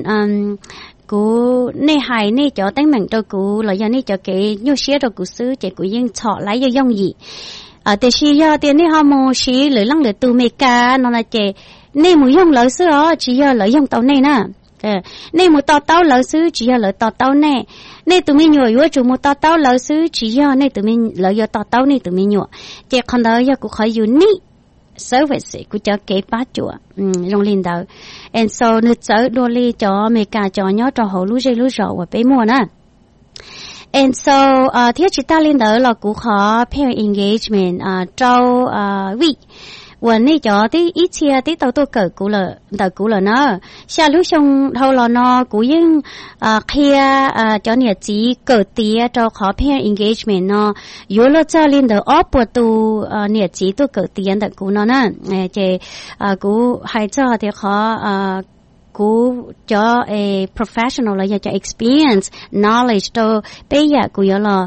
고 내 하이 내 저 땡맹 저 고 là do 내 저 cái nhu xía rồi 고 sư 제 고 yên chọ lấy do yong gìแต่ชียอเตียนี่ฮอร์โมชีหรือลังหรือตูเมกานั่นละเจนี่หมูยองเหลือซื้ออ๋อชียอเหลือยองเต้านี่นะนี่หมูต่อเต้าเหลือซื้อชียอเหลือต่อเต้าแน่นี่ตูมีหน่วยว่าจูหมูต่อเต้าเหลือซื้อชียอนี่ตูมีเหลือยอต่อเต้านี่ตูมีหน่วยเจคนเดียวยอกูขออยู่นี่service กูจะเก็บป้าจั่วโรงเรียนเดา and so นึกเจอโดลีจออเมริกาจอยอจอหูรู้ใจรู้จอว่าไปมัวนะ and so ที่จิตาเรียนเดาเรากูขอ peer engagement เจ้าวิวันนี้จอที่อีเชียที่ตัวเกิดกูเลยเดากูเลยเนาะชาลูกชงเท่าเราเนาะกูยิ่งเคลียจอเนี่ยจีเกิดเตี้ยจอขอ peer engagement เนาะอยู่แล้วเจ้าเรียนเดาออปตูเนี่ยจีตัวเกิดเตี้ยเดากูเนาะนะเจกูให้เจ้าเดี๋ยวขอกูจะprofessional เลยอยากจะ experience knowledge ตัวไปอยากกูอยากละ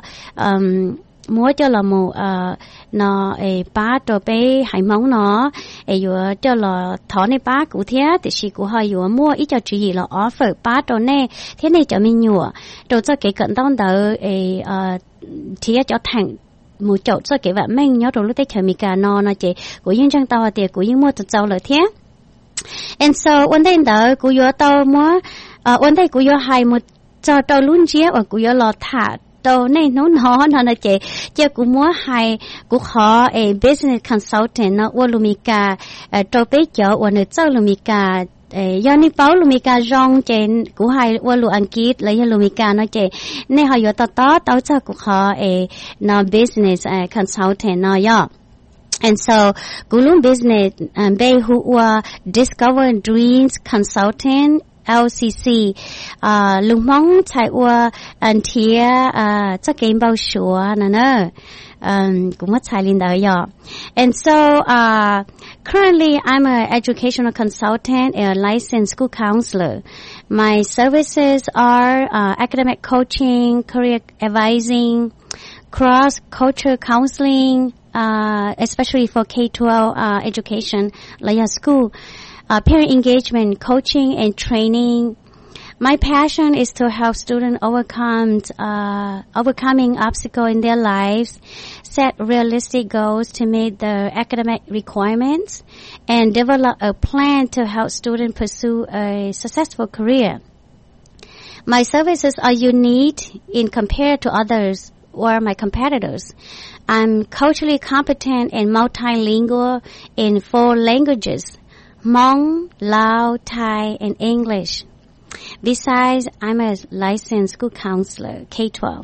mua cho là một nó ba rồi bé hải móng nó vừa cho là thỏ này ba cụ thế thì chỉ cụ hơi vừa mua ít cho chú gì là offer ba rồi nè thế này cho mình nhựa rồi cho cái cận tông đỡ thì cho thằng một chỗ cho cái bạn mình nhớ rồi lúc tới chờ mình cả nó chỉ của những trang tàu thì của những mua từ tàu lợi thế and so one day đỡ của vừa tàu mua one day của vừa hai một cho tàu luôn chia và của vừa lọt thảตัวในนู้นน้อนั่นนะเจ้ากูมัวให้กูขอbusiness consultant นะว่าลูมิกาตัวไปเจ้าว่าเนื้อเจ้าลูมิกายอนี่เป้าลูมิการองเจนกูให้ว่าลูอังกฤษแล้วยาลูมิกานะเจในหอยต่อเจ้ากูขอนะ business consultant นะย่อ And so, Gulung Business Bay who were Discover Dreams Consultant LCC lung mong chạy qua anh thia chắc game bao sure nè cũng mất chạy lên đời rồi. And so currently I'm an educational consultant and a licensed school counselor. My services are academic coaching, career advising, cross-cultural counseling, especially for K-12 education, like school, parent engagement, coaching and training. My passion is to help students overcoming obstacles in their lives, set realistic goals to meet the academic requirements, and develop a plan to help students pursue a successful career. My services are unique in compared to others or my competitors. I'm culturally competent and multilingual in 4 languages: Hmong, Lao, Thai, and English. Besides, I'm a licensed school counselor, K-12.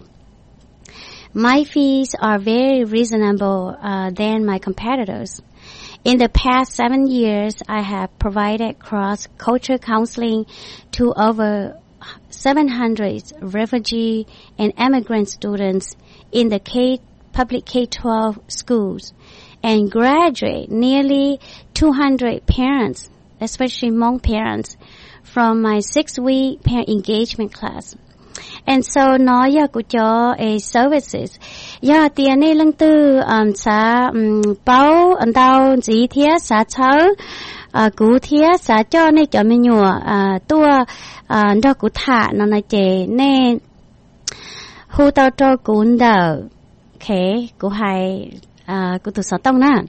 My fees are very reasonable than my competitors. In the past 7 years, I have provided cross-cultural counseling to over 700 refugee and immigrant students in the public K-12 schools and graduate nearly 200 parents, especially Hmong parents, from my 6-week parent engagement class. And so nói giờ của cho services giờ tiền này lăng tư xã bao anh tao chỉ thiết xã cháu cú thiết xã cho này cho mình nhua tua đó cú thả nó là chế nên hu tao cho cuốn đầu okay cú hay cú tụ sáu tông nè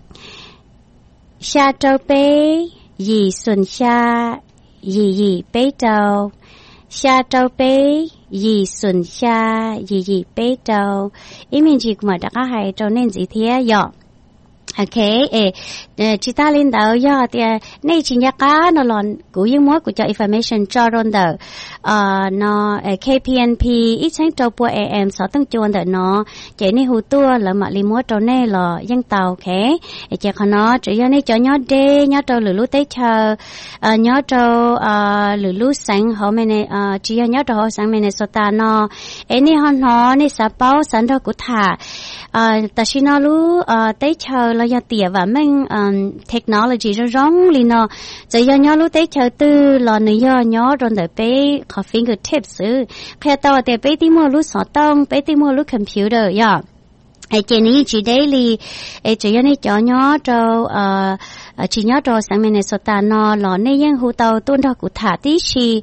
xa trâu bê gì xuân xa gì bê trâu xa trâu bê gì xuân xa gì bê trâu ý mình chỉ mà đã hay trâu nên gì thế giờ okay chị ta lên đầu giờ thì này chỉ nhắc cá nó lòn của những mối của cho information cho rồi đầu nó KPNP ít sáng trâu bùa AM 6 tầng chuồn đầu nó chỉ này hú tua là mà li mối trâu này là dân tàu okay chỉ còn nó chỉ giờ này cho nhớ đê nhớ trâu lử lú tết chờ nhớ trâu lử lú sáng họ mình này chỉ nhớ trâu họ sáng mình này sota nó này họ nó này sao bao sáng trâu của thả ta chỉ nó lú tết chờ là giờ tiệt và mình technology nó rong li nó giờ nhớ lú tết chờ từ là nhớ rồi để bé có fingertips khi tao để bé đi mua lú sọ tông bé đi mua lú computer ya cái này chỉ daily chỉ nhớ này cho nhớ trâu chỉ nhớ trâu sáng mình này sota nó là này yang hu tao tuân đó của thả tí chi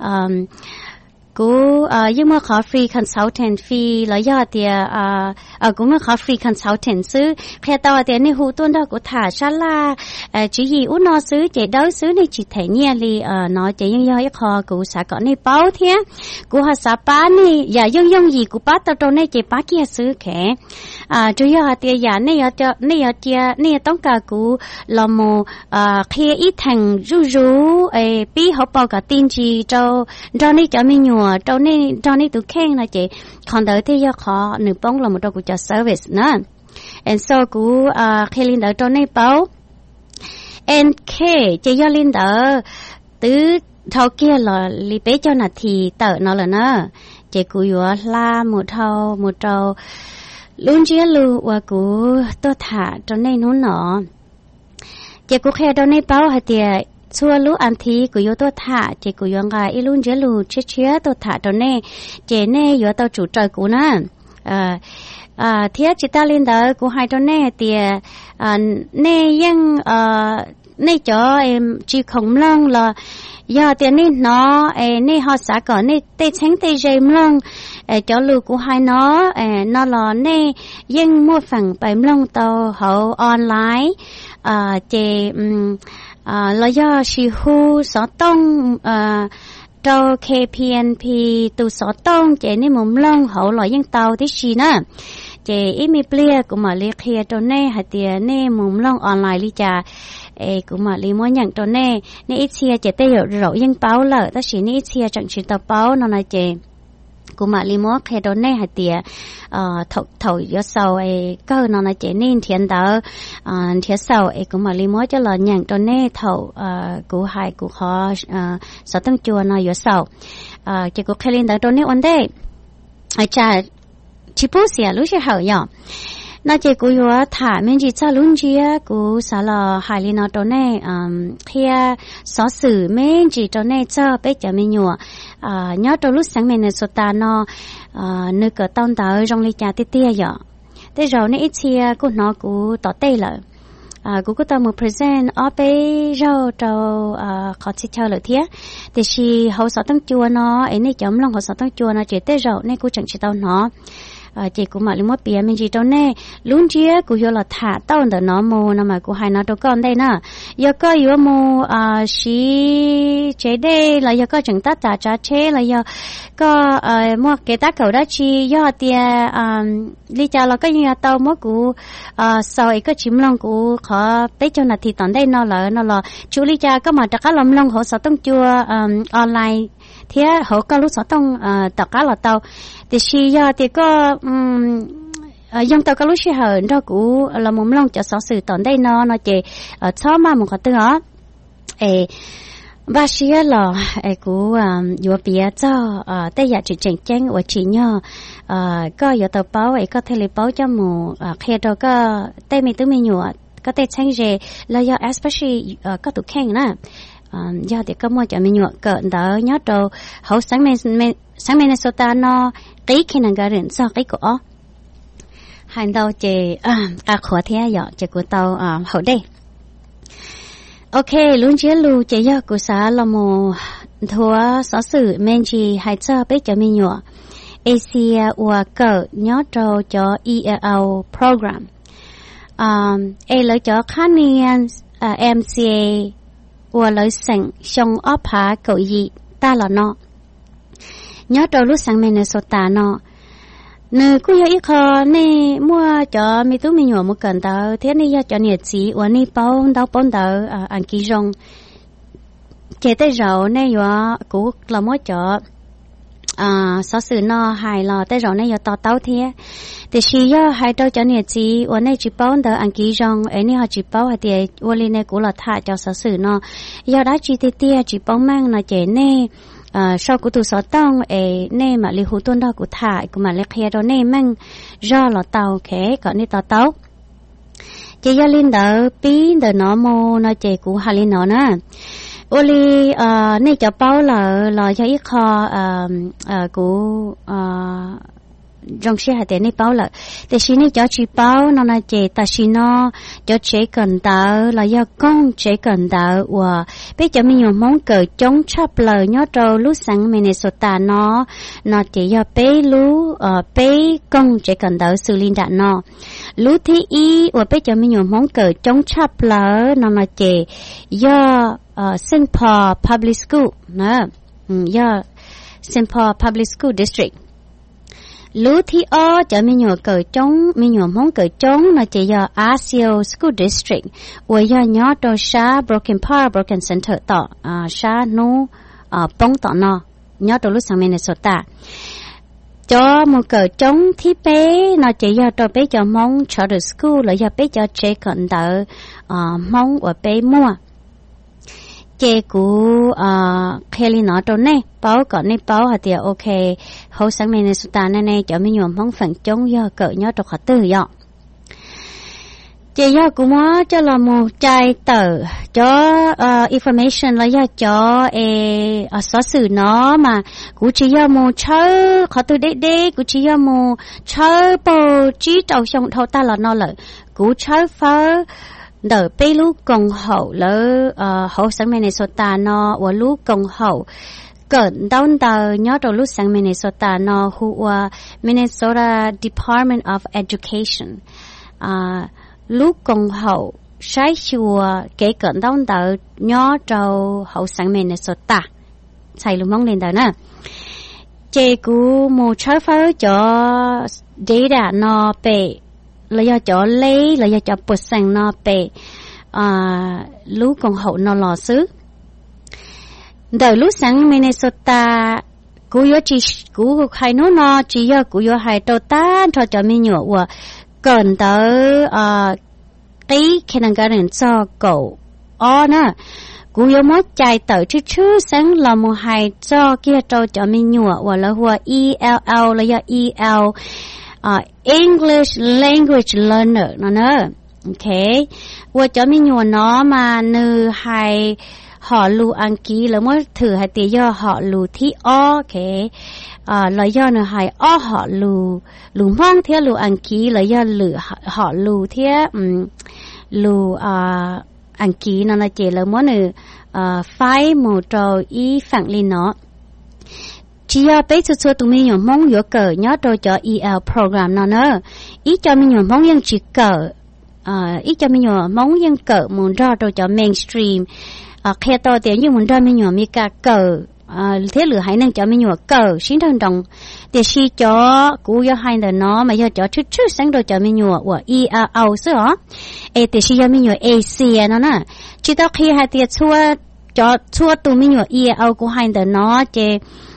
cú nhưng mà có free consultant fee là do thì cũng mà có free consultant xứ khi tao thì này hụt tuần đó của thả sát la chỉ gì út nó xứ chỉ đấu xứ này chỉ thấy nhẹ li nó chỉ nhưng do cái kho cú xã có này bao thế cú họ xã bá này giờ dùng gì cú bá tao trong này chỉ bá kia xứ khẽ chủ yếu là tiền giả này tông cả cú là một khi ít thành rú bí họ bao cả tin gì cho này cho mình nhua cho này tụi khen là chị còn đợi thì do họ nửa bóng là một đồ của cho service nữa and so cú khi linh đỡ cho này bao and khi chị do linh đỡ từ thâu kia là li bé cho nà thì tợ nó là nó chị cú vừa la một trâu luôn chia lu và cú tôi thả cho này nó nọ chị cú khe cho này bao hả tiệt xua lú ăn thì của yo tôi thả chị của yo ngài luôn chế lu chế tôi thả cho này chế này yo tao chủ trời của nó thiết chị ta lên đó của hai cho này thì nàyยังnày cho em chỉ không lăng là giờ tiền này nó này họ xã có này tê tránh tê dây lăng cho lu của hai nó là nàyยังmua phần bảy lăng tàu hậu online chị là do she hu sở tông trâu KPNP từ sở tông chị nên mồm lông hậu loại dân tàu thế gì nữa chị ít mi bia cũng mà liệt kia trâu nè hạt tiền nè mồm lông online li trà cũng mà li muốn nhận trâu nè ít chia chị tây hiểu rõ dân báo lợ ta chỉ ít chia chẳng chỉ tàu báo nó là chị กูมาลีมัวเคโดเน่หายเตียถอยยศเอาไอ้ก็นอนเจนี่เทียนเตอเทียนเสาไอ้กูมาลีมัวจะหล่ออย่างโดเน่ถอยกูหายกูขอสตั้งจวนยศเอาเจกูเคลินเตอโดเน่วันเดย์ไอ้จ่าชิปูเสียรู้ใช่เหรอน่าจะกูอยู่ว่าถ่ายมันจีจ้าลุ้นจีอ่ะกูสารหายลีนอตัวเน่เทียสอสื่อมันจีตัวเน่เจ้าไปจะไม่หนัวย้อนตัวรู้สังเมนสุตานนึกเกิดตอนเต๋อจงลีจ่าเตี้ยๆอย่างแต่เราในอีเชียกูน้อกูต่อเต้เลยกูก็ต้องมา present เอาไปเราขอชิดเชอเลยเทียแต่ชีเขาสอนตั้งจัวเนาะไอ้นี่จอมลองเขาสอนตั้งจัวเนาะเจเต้เราในกูจังชิดเอาเนาะchị cũng mà mua bia mình chỉ đâu nè luôn chia cũng hiểu là thả tao để nó mua nó mà cũng hay nó đâu con đây nè giờ có yếu mua xí chế đây là giờ có chừng tát trả chế là giờ có mua cái tát cầu đó chi giờ tiền lý do là cái như tao mua cũng sau cái chim long cũng khó tới cho là thì tận đây nó là chú lý do có mà tất cả lòng long họ sẽ tung chua online thế họ có lúc sẽ tung tất cả là tao thì khi giờ thì có dân tao có lúc sẽ hở đó cũng là một lòng cho sở sự tận đây nó chỉ cho mà một cái từ đó bác sĩ là cũng vừa bịa cho tới giờ chỉ chỉnh chỉnh và chỉ nhờ có giờ tao báo có thể lấy báo cho một khi đó có tới mình nhủ có thể change gì là giờ especially có tụ khen nè giờ thì có mua cho mình nhủ cỡ đó nhớ đâu hậu sáng Minnesota nó cái khi nào cái sao cái cổ hành đâu chị khó thế giờ chị của tao hậu đây ok luôn chia lu chị giờ của xã là một thua sở sử men chi hay cho biết cho mình nhủ Asia và cỡ nhớ đâu cho ELL program lấy cho Canadian MCA và lấy sẵn xong ốp hạ cậu gì ta là nó nhớ đâu lúc sang Minnesota nó nơi cũng có ít khó nè mua cho mi tú mi nhỏ một cần tờ thế này cho nhiệt gì và nè bao tờ ăn kỹ rong chế tới rau nè và cũng là mua cho sở sử nó hài là tới rau nè và tao thế thì khi giờ hai đôi cho nhiệt gì và nè chỉ bao tờ ăn kỹ rong ấy nè họ chỉ bao thì và lên nè cũng là thả cho sở sử nó giờ đã chỉ tia chỉ bao mang là chế nè sau của tụi sở tông nè mà li hú tuôn đó của thải của mà li khe đó nè mang do là tàu khé còn nè tàu chị gia linh đỡ pí đỡ nó mô nó chị của hà linh nó nè oli nè cho bao là cho ít kho của trong xe hạt tiền này bao là để xin này cho chị bao nó là chị ta xin nó cho chị cần tờ là do con chị cần tờ và bây giờ mình dùng món cờ chống chắp lời nhớ trâu lúc sáng Minnesota nó chỉ do bé lú bé con chị cần tờ xử lý đạn nó lú thứ y và bây giờ mình dùng món cờ chống chắp lời nó là chị do St. Paul Public School nữa do St. Paul Public School District lú thi o cho mình nhớ cờ trống mình nhớ món cờ trống nó chỉ do ASIO School District và do nhớ đồ xã Broken Park Broken Center tọ xã nu bông tọ nó nhớ đồ lúc sang Minnesota cho một cờ trống thi bé nó chỉ do đồ bé cho món charter school là do bé cho trẻ cần đỡ món và bé mua chế của Kelly nói đâu nè báo còn nè báo hả thì ok hậu sáng Minnesota nè cho mình nhổm không phản chống do cỡ nhớ đọc hạt từ dọ chế do của nó cho là một trai tờ cho information là do cho sở sử nó mà cũng chỉ do một chơi khó từ đế cũng chỉ do một chơi bầu trí trâu xong thâu ta là nó lợi cũng chơi phá đỡ bé lú công hậu lỡ hậu sáng Minnesota nó và lú công hậu cận đón tờ nhớ đầu lú sáng Minnesota nó hùa Minnesota Department of Education lú công hậu sai chùa kể cận đón tờ nhớ đầu hậu sáng Minnesota xài lú mong lên tờ nè chế cú một trái phá cho data nó bể là do cho lấy là do cho bớt sang nó bể lú con hậu nó lò xứ đời lú sáng Minnesota cú yo chỉ cú hay nó chỉ yo cú yo hay đầu tan cho mình nhọ và cần tới cái khả năng cái này cho cậu nè cú yo mất chạy tới chứ sáng là một hay cho kia cho mình nhọ và là hoa ELL là do EL English language learner nó nè okay và cho mình nhọ nó mà nữ hay họ lưu anh ký là mới thử hay tí do họ lưu thi okay là do nữa hay họ lưu mong theo lưu anh ký là do họ lưu theo lưu anh ký nó là chỉ là mới nữa phải một trò ý phản liên nó chỉ là bây giờ tụi mình nhổm mong yếu cỡ nhớ rồi cho EL program nó nữa ý cho mình nhổm mong những chỉ cỡ ý cho mình nhổm mong những cỡ muốn ra rồi cho mainstream khi tôi thì như muốn ra mình nhổm mi cả cỡ thế lửa hãy nên cho mình nhổm cỡ xin thân đồng thì khi cho cú yo hai đời nó mà yo cho chút sáng rồi cho mình nhổm của EL sữa thì khi cho mình nhổm AC nó nè chỉ tao khi hai tiệt chua tụi mình nhổm EL của hai đời nó chứ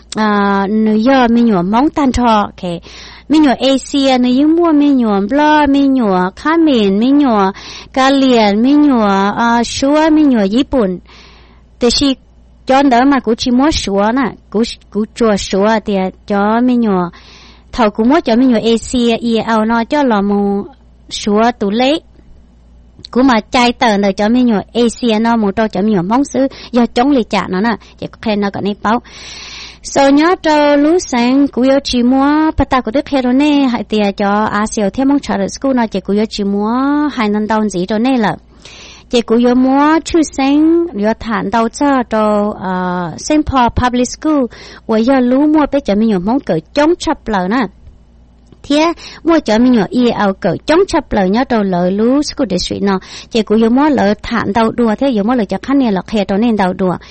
nữ yo mình nhổm mong tan trò okay mình nhổm AC nữ yêu mua mình nhổm blo mình nhổm Kamen mình nhổm Galian mình nhổm Shua mình nhổm Nhật Bản thì khi cho đó mà cũng chỉ mua Shua nè cũng chua Shua thì cho mình nhổm thầu cũng mua cho mình nhổm AC EL nó cho là một Shua tủ lấy cũng mà chạy tờ rồi cho mình nhổm AC nó một trâu cho mình nhổm mong xứ do chống lì trả nó nè chỉ có khen nó có này báo sau nhớ cho lũ sáng cũng yêu chỉ mua bắt đầu của đức hết rồi nè hay tiệt cho Asia theo mong charter school nó chỉ cũng yêu chỉ mua hai năm đầu gì rồi nè là chỉ cũng yêu mua chú sáng yêu thản đầu cho Saint Paul Public School và yêu lũ mua bé cho mình nhiều mong cỡ chống chấp lời nè thế mua cho mình nhiều EL cỡ chống chấp lời nhớ đầu lời lũ school district nó chỉ cũng yêu mua lời thản đầu đùa thế yêu mua lời cho khách này là hết rồi nên đầu đùa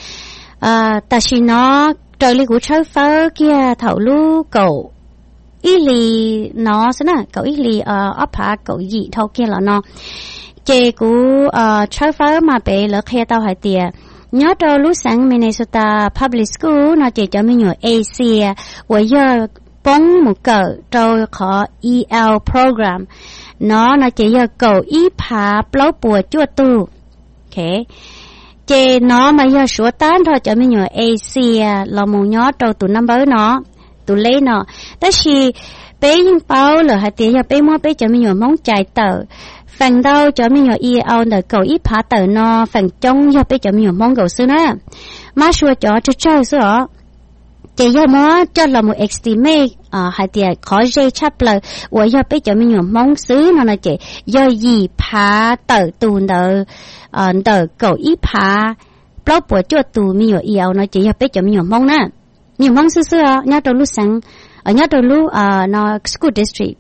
ta chỉ nó trời li của chơi phơ kia thầu lu cậu ý lì nó thế nào cậu ý lì ấp hạ cậu gì thâu kia là nó chê của chơi phơ mà bé lỡ khe tao hay tiệt nhớ đâu lúc sáng Minnesota Public School nó chỉ cho mình nhiều AC và giờ bóng một cậu rồi có EL program nó chỉ giờ cậu ý phá blau bùa chua tu okay chê nó mà giờ sửa tán thôi cho mình nhớ AC là một nhớ trâu tụi năm bới nó tụi lấy nó tất khi bé những bao là hai tiếng giờ bé mua bé cho mình nhớ mong chạy tờ phần đâu cho mình nhớ EL đời cầu ít phá tờ nó phần trong giờ bé cho mình nhớ mong cầu xưa nữa mà sửa cho chơi sửa chê giờ mua cho là một estimate hai tiếng khó dây chấp lời và giờ bé cho mình nhớ mong xứ nó là chê giờ gì phá tờ tụi đời tờ cầu ít phá bao bữa cho tụi mình nhiều nó chỉ biết cho mình mong nè nhiều mong xưa nhớ đầu lúc sáng nhớ đầu lúc nó school district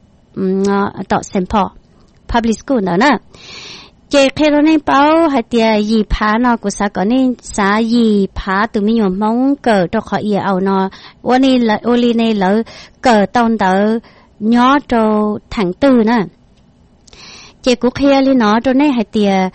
tại Saint Paul Public School đó nè chỉ khi đó nên bao hay tiệt gì phá nó của xã có nên xã gì phá tụi mình mong cờ cho khỏi nhiều nóวันนี้này lỡ cờ tông tờ nhớ cho tháng tư nè chỉ cũng khi lên nó cho nên hay tiệt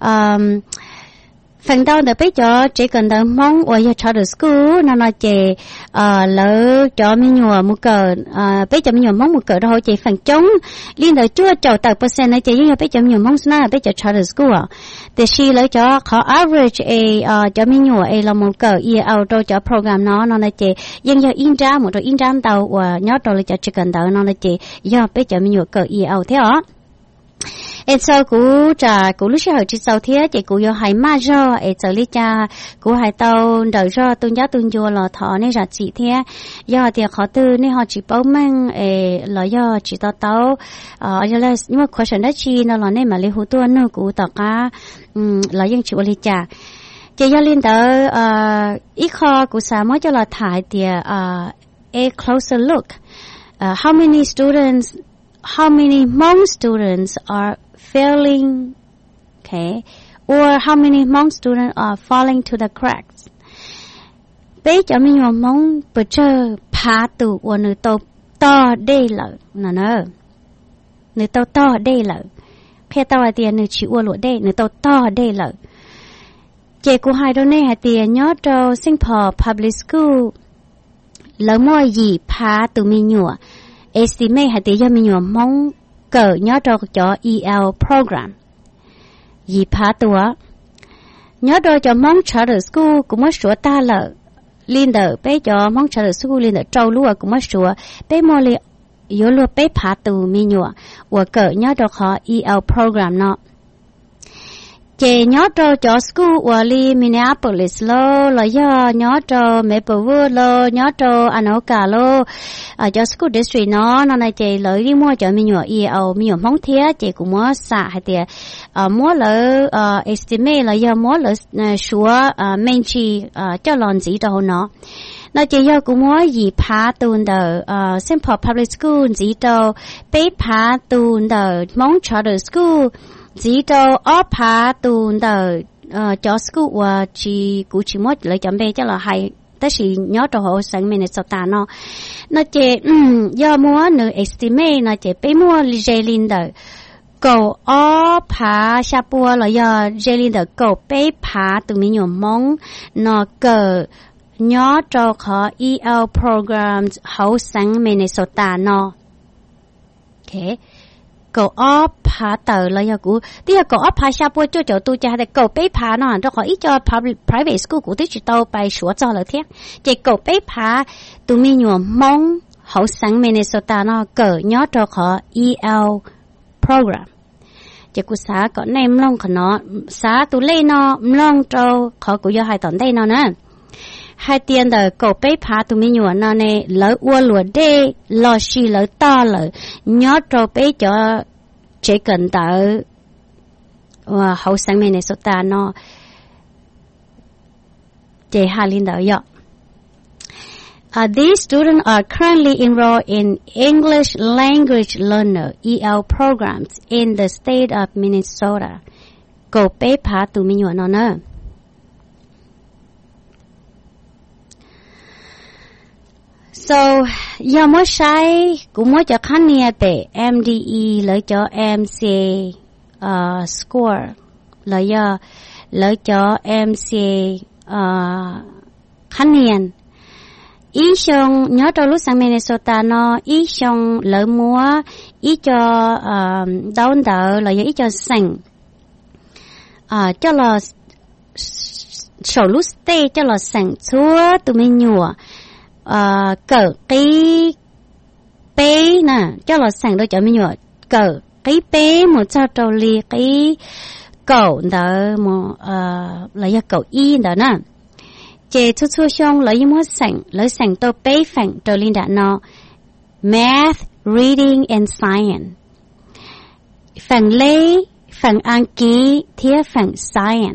phần đầu để bây giờ chỉ cần đợi mong ở nhà charter school nó nói chỉ lỡ cho mình nhờ một cờ bây giờ mình nhờ mong một cờ thôi chỉ phần trống liên đời chưa chầu tập percent này chỉ bây giờ mình nhờ mong na bây giờ charter school thì khi lỡ cho khó average cho mình nhờ là một cờ EL rồi cho program nó nói chỉ nhưng giờ in ra một rồi in ra đầu và nhớ rồi là chỉ cần đợi nó nói chỉ giờ bây giờ mình nhờ cờ EL thế hả sau cú trả cú lúc sau chỉ sau thế chỉ cú yo hay ma do sau lý cha cú hay tàu đợi do tuân giáo tuân vô là thọ nên là chỉ thế do thì họ tư nên họ chỉ bảo mang là do chỉ tàu giờ là nhưng mà question đó chi nó là nên mà lấy hồ tuân nữa cú tàu cá là dân chịu lý cha chỉ do liên tới ít kho cú sa mới cho là thải thì a closer look how many Hmong students are failing, okay, or how many Hmong students are falling to the cracks. Bây giờ mình Hmong bữa giờ phá tụ của người to đây là nè, người to đây là, khi tao hay tiền người chịu lụa đây, người to đây là, chị của hai đứa này hay tiền nhớ cho Saint Paul Public School. lỡ mua gì phá tụ mi nhựa estimate hay tỷ do mi nhựa mong cỡ nhớ cho EL program gì phá tụ nhớ cho mong charter school cũng mới sửa ta lợ liên đỡ bé cho mong charter school liên đỡ trâu lúa cũng mới sửa bé mua li yếu lúa bé phá tụ mi nhựa và cỡ nhớ họ EL program nó chị nhớ cho school ở Minneapolis lo do nhớ cho Maplewood lo nhớ cho Anoka lo cho school district nó này chị lợi đi mua cho mình nhỏ mình mong thế chị cũng mua xả hay tiền mua lỡ estimate là do mua lỡ số main chi cho lon gì đâu nó chỉ do cũng mua gì phá tuần đầu Simple Public School gì đâu bé phá tuần đầu mong charter school chỉ cho ở phá tuần đời cho school và chỉ cũng chỉ mất lại chấm bé cho là hay tất chỉ nhớ cho họ sang Minnesota nó chỉ do mua nữ estimate nó chỉ bé mua Jalen đời cầu ở phá xa bùa là do Jalen đời cầu bé phá tụi mình nhiều mong nó cờ nhớ cho họ EL programs họ sang Minnesota okay cậu ốp phá tờ là do của tí là cậu ốp phá xa bôi cho tôi cho hay cậu bé phá nó cho khỏi ít cho private school của tí chỉ tao bài sửa cho là thế chỉ cậu bé phá tụi mình nhiều mong hậu sáng Minnesota nó cỡ nhớ cho họ EL program chỉ của xã có nem long của nó xã tụi lên nó long cho họ của do hai tuần đây nó nè hai tiền đời cậu bé phá tụi mình nhiều nó này lỡ ua lúa đê lò xì lỡ to lỡ nhớ cho bé cho chỉ cần tới và hậu sang Minnesota nó chỉ hai linh đạo vậy. These students are currently enrolled in English language learner EL programs in the state of Minnesota. Cậu bé phá tụi mình nhiều nó nữa. So, do mỗi sai cũng mỗi cho khán giả về MDE lấy cho MCA score lấy cho MCA khán giả ý xong nhớ trong lúc sang Minnesota nó ý xong lấy múa ý cho đau đỡ là ý cho sành cho là sổ lúc stay cho là sành chúa tụi mình nhùa cỡ cái bé nè cho là sẵn đôi cho mình nhọ cỡ cái bé một sao trâu li cái cậu đó một là do cậu y đó nè chế chút chút xong lấy một sẵn tôi bé phẳng trâu linh đã nó math reading and science phẳng lấy phẳng ăn ký thiết phẳng science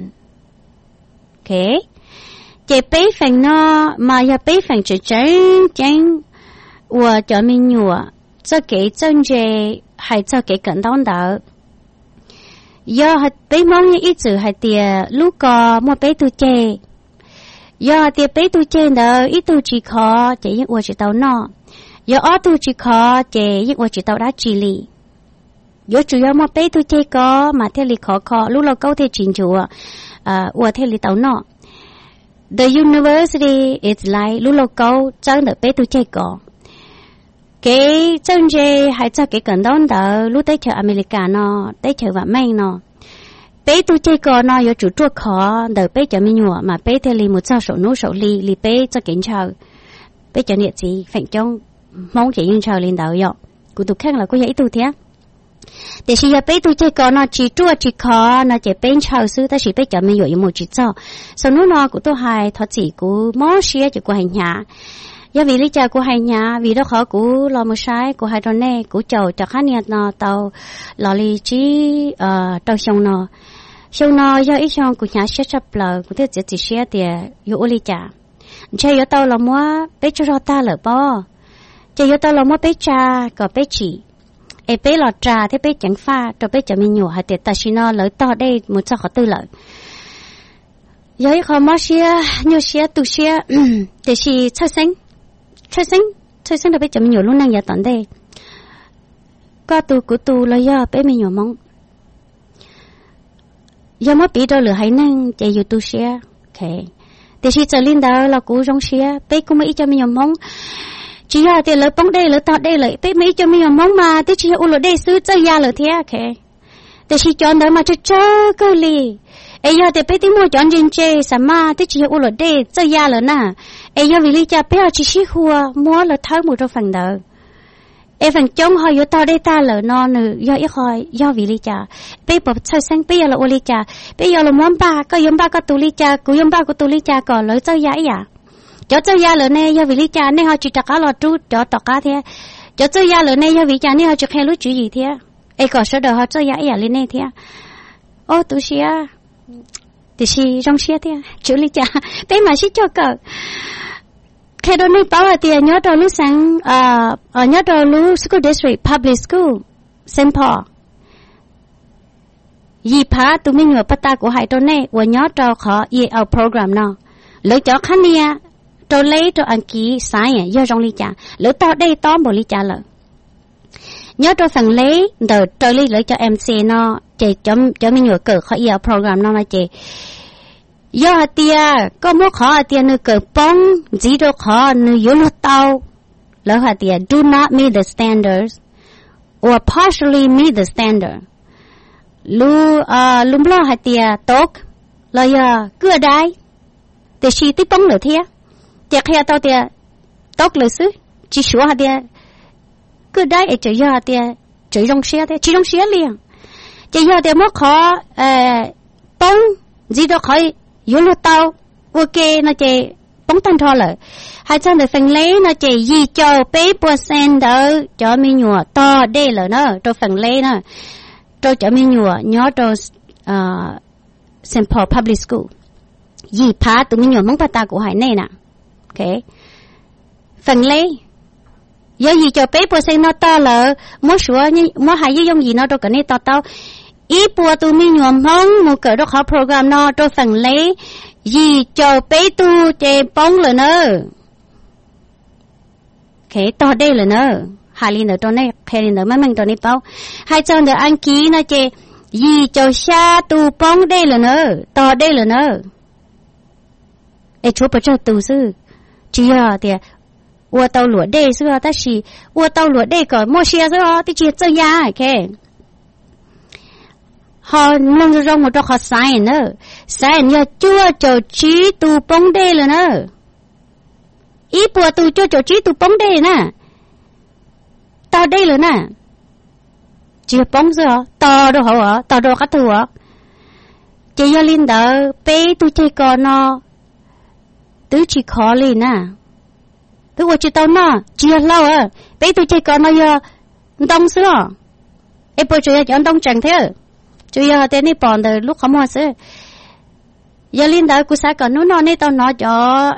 okay chế bé phẳng nó mà giờ bé phẳng chỉ chân và cho mình nhựa cho cái chân chế hay cho cái cẩn thận đó giờ bé mong như ít chữ hay tiề lúc có một bé tu chế giờ tiề bé tu chế đó ít tu chỉ khó chế những ua chỉ tàu nọ giờ ở tu chỉ khó chế những ua chỉ tàu đã chỉ lì giờ chủ yếu một bé tu chế có mà theo lì khó lúc nào câu theo chính chủ ua theo lì tàu nọ. The university is like lúc lâu câu chân được bé tu chơi có cái chân chơi hay cho cái cần đón đỡ lúc tới chợ America nó tới chợ vạn may nó bé tu chơi có nó có chủ chuột khó đỡ bé chợ mình nhọ mà bé theo li một sao sổ nô sổ li bé cho kiến chờ bé chợ nhiệt gì phản trong mong chỉ yên chờ lên đỡ vậy của tụi khác là có dễ tu thế để khi bé tu chơi có nó chỉ chuột chỉ khó nó chỉ bên chờ sư ta chỉ bé chợ mình nhọ một chỉ cho sau nó của tôi hay thoát chỉ của món xía chỉ của hành nhà do vì lý do của hai nhà vì đó khó của lo một sai của hai đòn này của chầu cho khá nhiệt nó tàu lo lý trí tàu xong nó do ít xong của nhà sẽ chấp lời của thế chỉ sẽ tiền yêu lý trả chơi yêu tàu là mua bé cho ta lỡ bo chơi yêu tàu là mua bé cha có bé chỉ ấy bé lọt trà thế bé chẳng pha cho bé cho mình nhủ hay tiền ta xin nó lỡ to đây một sao khó tư lợi do ít khó mất xía nhiều xía tu xía để xí chơi sinh là bé chậm nhiều lúc năng giả tận đây có tu của tu là do bé mình nhiều mong do mất bị đôi lửa hay năng chạy vô tu xe okay thì chỉ cho linh đó là cú rong xía bé cũng mấy cho mình nhom mong chỉ là thì lỡ bóng đây lỡ tọt đây lỡ bé mấy cho mình nhom mong mà thì chỉ u lỡ đây xứ chơi ya lỡ thế ok thì chỉ chọn đó mà chơi cơ li ấy giờ thì bé tí mua chọn trên chơi sao mà thì chỉ u lỡ đây chơi ya lỡ nè ấy giờ vì lý cha bé chỉ xí hùa mua lỡ tháo một trong phần đó ấy phần trong họ yếu tao đây ta lỡ non nữa do ít hỏi do vì lý cha bé bọc chơi sang bé là u lý cha bé giờ là món ba có yếm ba có tu lý cha cú yếm ba có tu lý cha còn lỡ chơi ya à cho chơi ya lỡ này do vì lý cha này họ chỉ trả lọ trút cho tọt cá thế cho chơi ya lỡ này do vì cha này họ chỉ khen lúa chữ gì thế ấy còn số đời họ chơi ya lên này thế ô tu xia thì xì trong xia thế chữ lý cha bé mà xí cho cờ khi đó này bảo là tiền nhớ đầu lúc sáng nhớ đầu lúc school district public school Saint Paul yi phá tụi mình nhớ bắt ta của hai đầu này và nhớ đầu khó EL program nào lỡ cho khán nia đầu lấy đầu anh ký sai do trong lý cha lỡ tao đây tao một lý cha lỡ nhớ đầu phần lấy đầu đầu lấy lỡ cho MC nó chỉ cho mình nhớ cỡ khó EL program nào là chỉ do tia có một khó tia nữ cỡ bông chỉ đồ khó nữ yếu lót tàu lỡ hả tia do not meet the standards or partially meet the standard lu lo hả tia tốt là giờ cứ đái thì chỉ tiếp bông lỡ thế chỉ khi tao tia tốt lỡ xứ chỉ số hả tia cứ đái ở chỗ giờ hả tia chỗ trong xe thế chỉ trong xe liền chỉ giờ tia một khó bông chỉ đồ khó yếu lót tàu ok nó chỉ bóng tan thò lại hai chân được phần lấy nó chỉ gì cho bé percent đó cho mình nhua to đây là nó cho phần lấy nó cho mình nhua nhớ cho Saint Paul Public School gì phá tụi mình nhua mong ta của hải này nè ok phần lấy do gì cho bé percent nó to là mỗi số mỗi hai với giống gì nó đâu cả này to tao ý bùa tụi mình nhuộm mong một cỡ đó khó program nó cho phần lấy gì cho bé tu chè bóng là nữa cái to đây là nữa hai linh ở trong này hai linh ở mấy mình trong này bao hai chân được anh ký nó chè gì cho xa tu bóng đây là nữa to đây là nữa ấy chú bà cho tu sư chỉ à thì ua tàu lúa đây sư ta chỉ ua tàu lúa đây có mua xe sư thì chỉ chơi ya cái họ nông rong một họ sai nữa sai nhờ chua cho trí tu bóng đây là nữa ý bùa tu cho trí tu bóng đây nè tao đây là nè chỉ bóng rồi tao đâu hả tao đâu cái thứ hả chỉ do linh đỡ bé tu chơi con nó tứ chỉ khó lên nè tứ của chị tao nó chỉ lâu à bé tu chơi con nó giờ đông xưa em bữa chơi cho đông chẳng thế chú giờ tên này bọn đời lúc không hoa sữa giờ linh đó cô sai còn nó này tao nó cho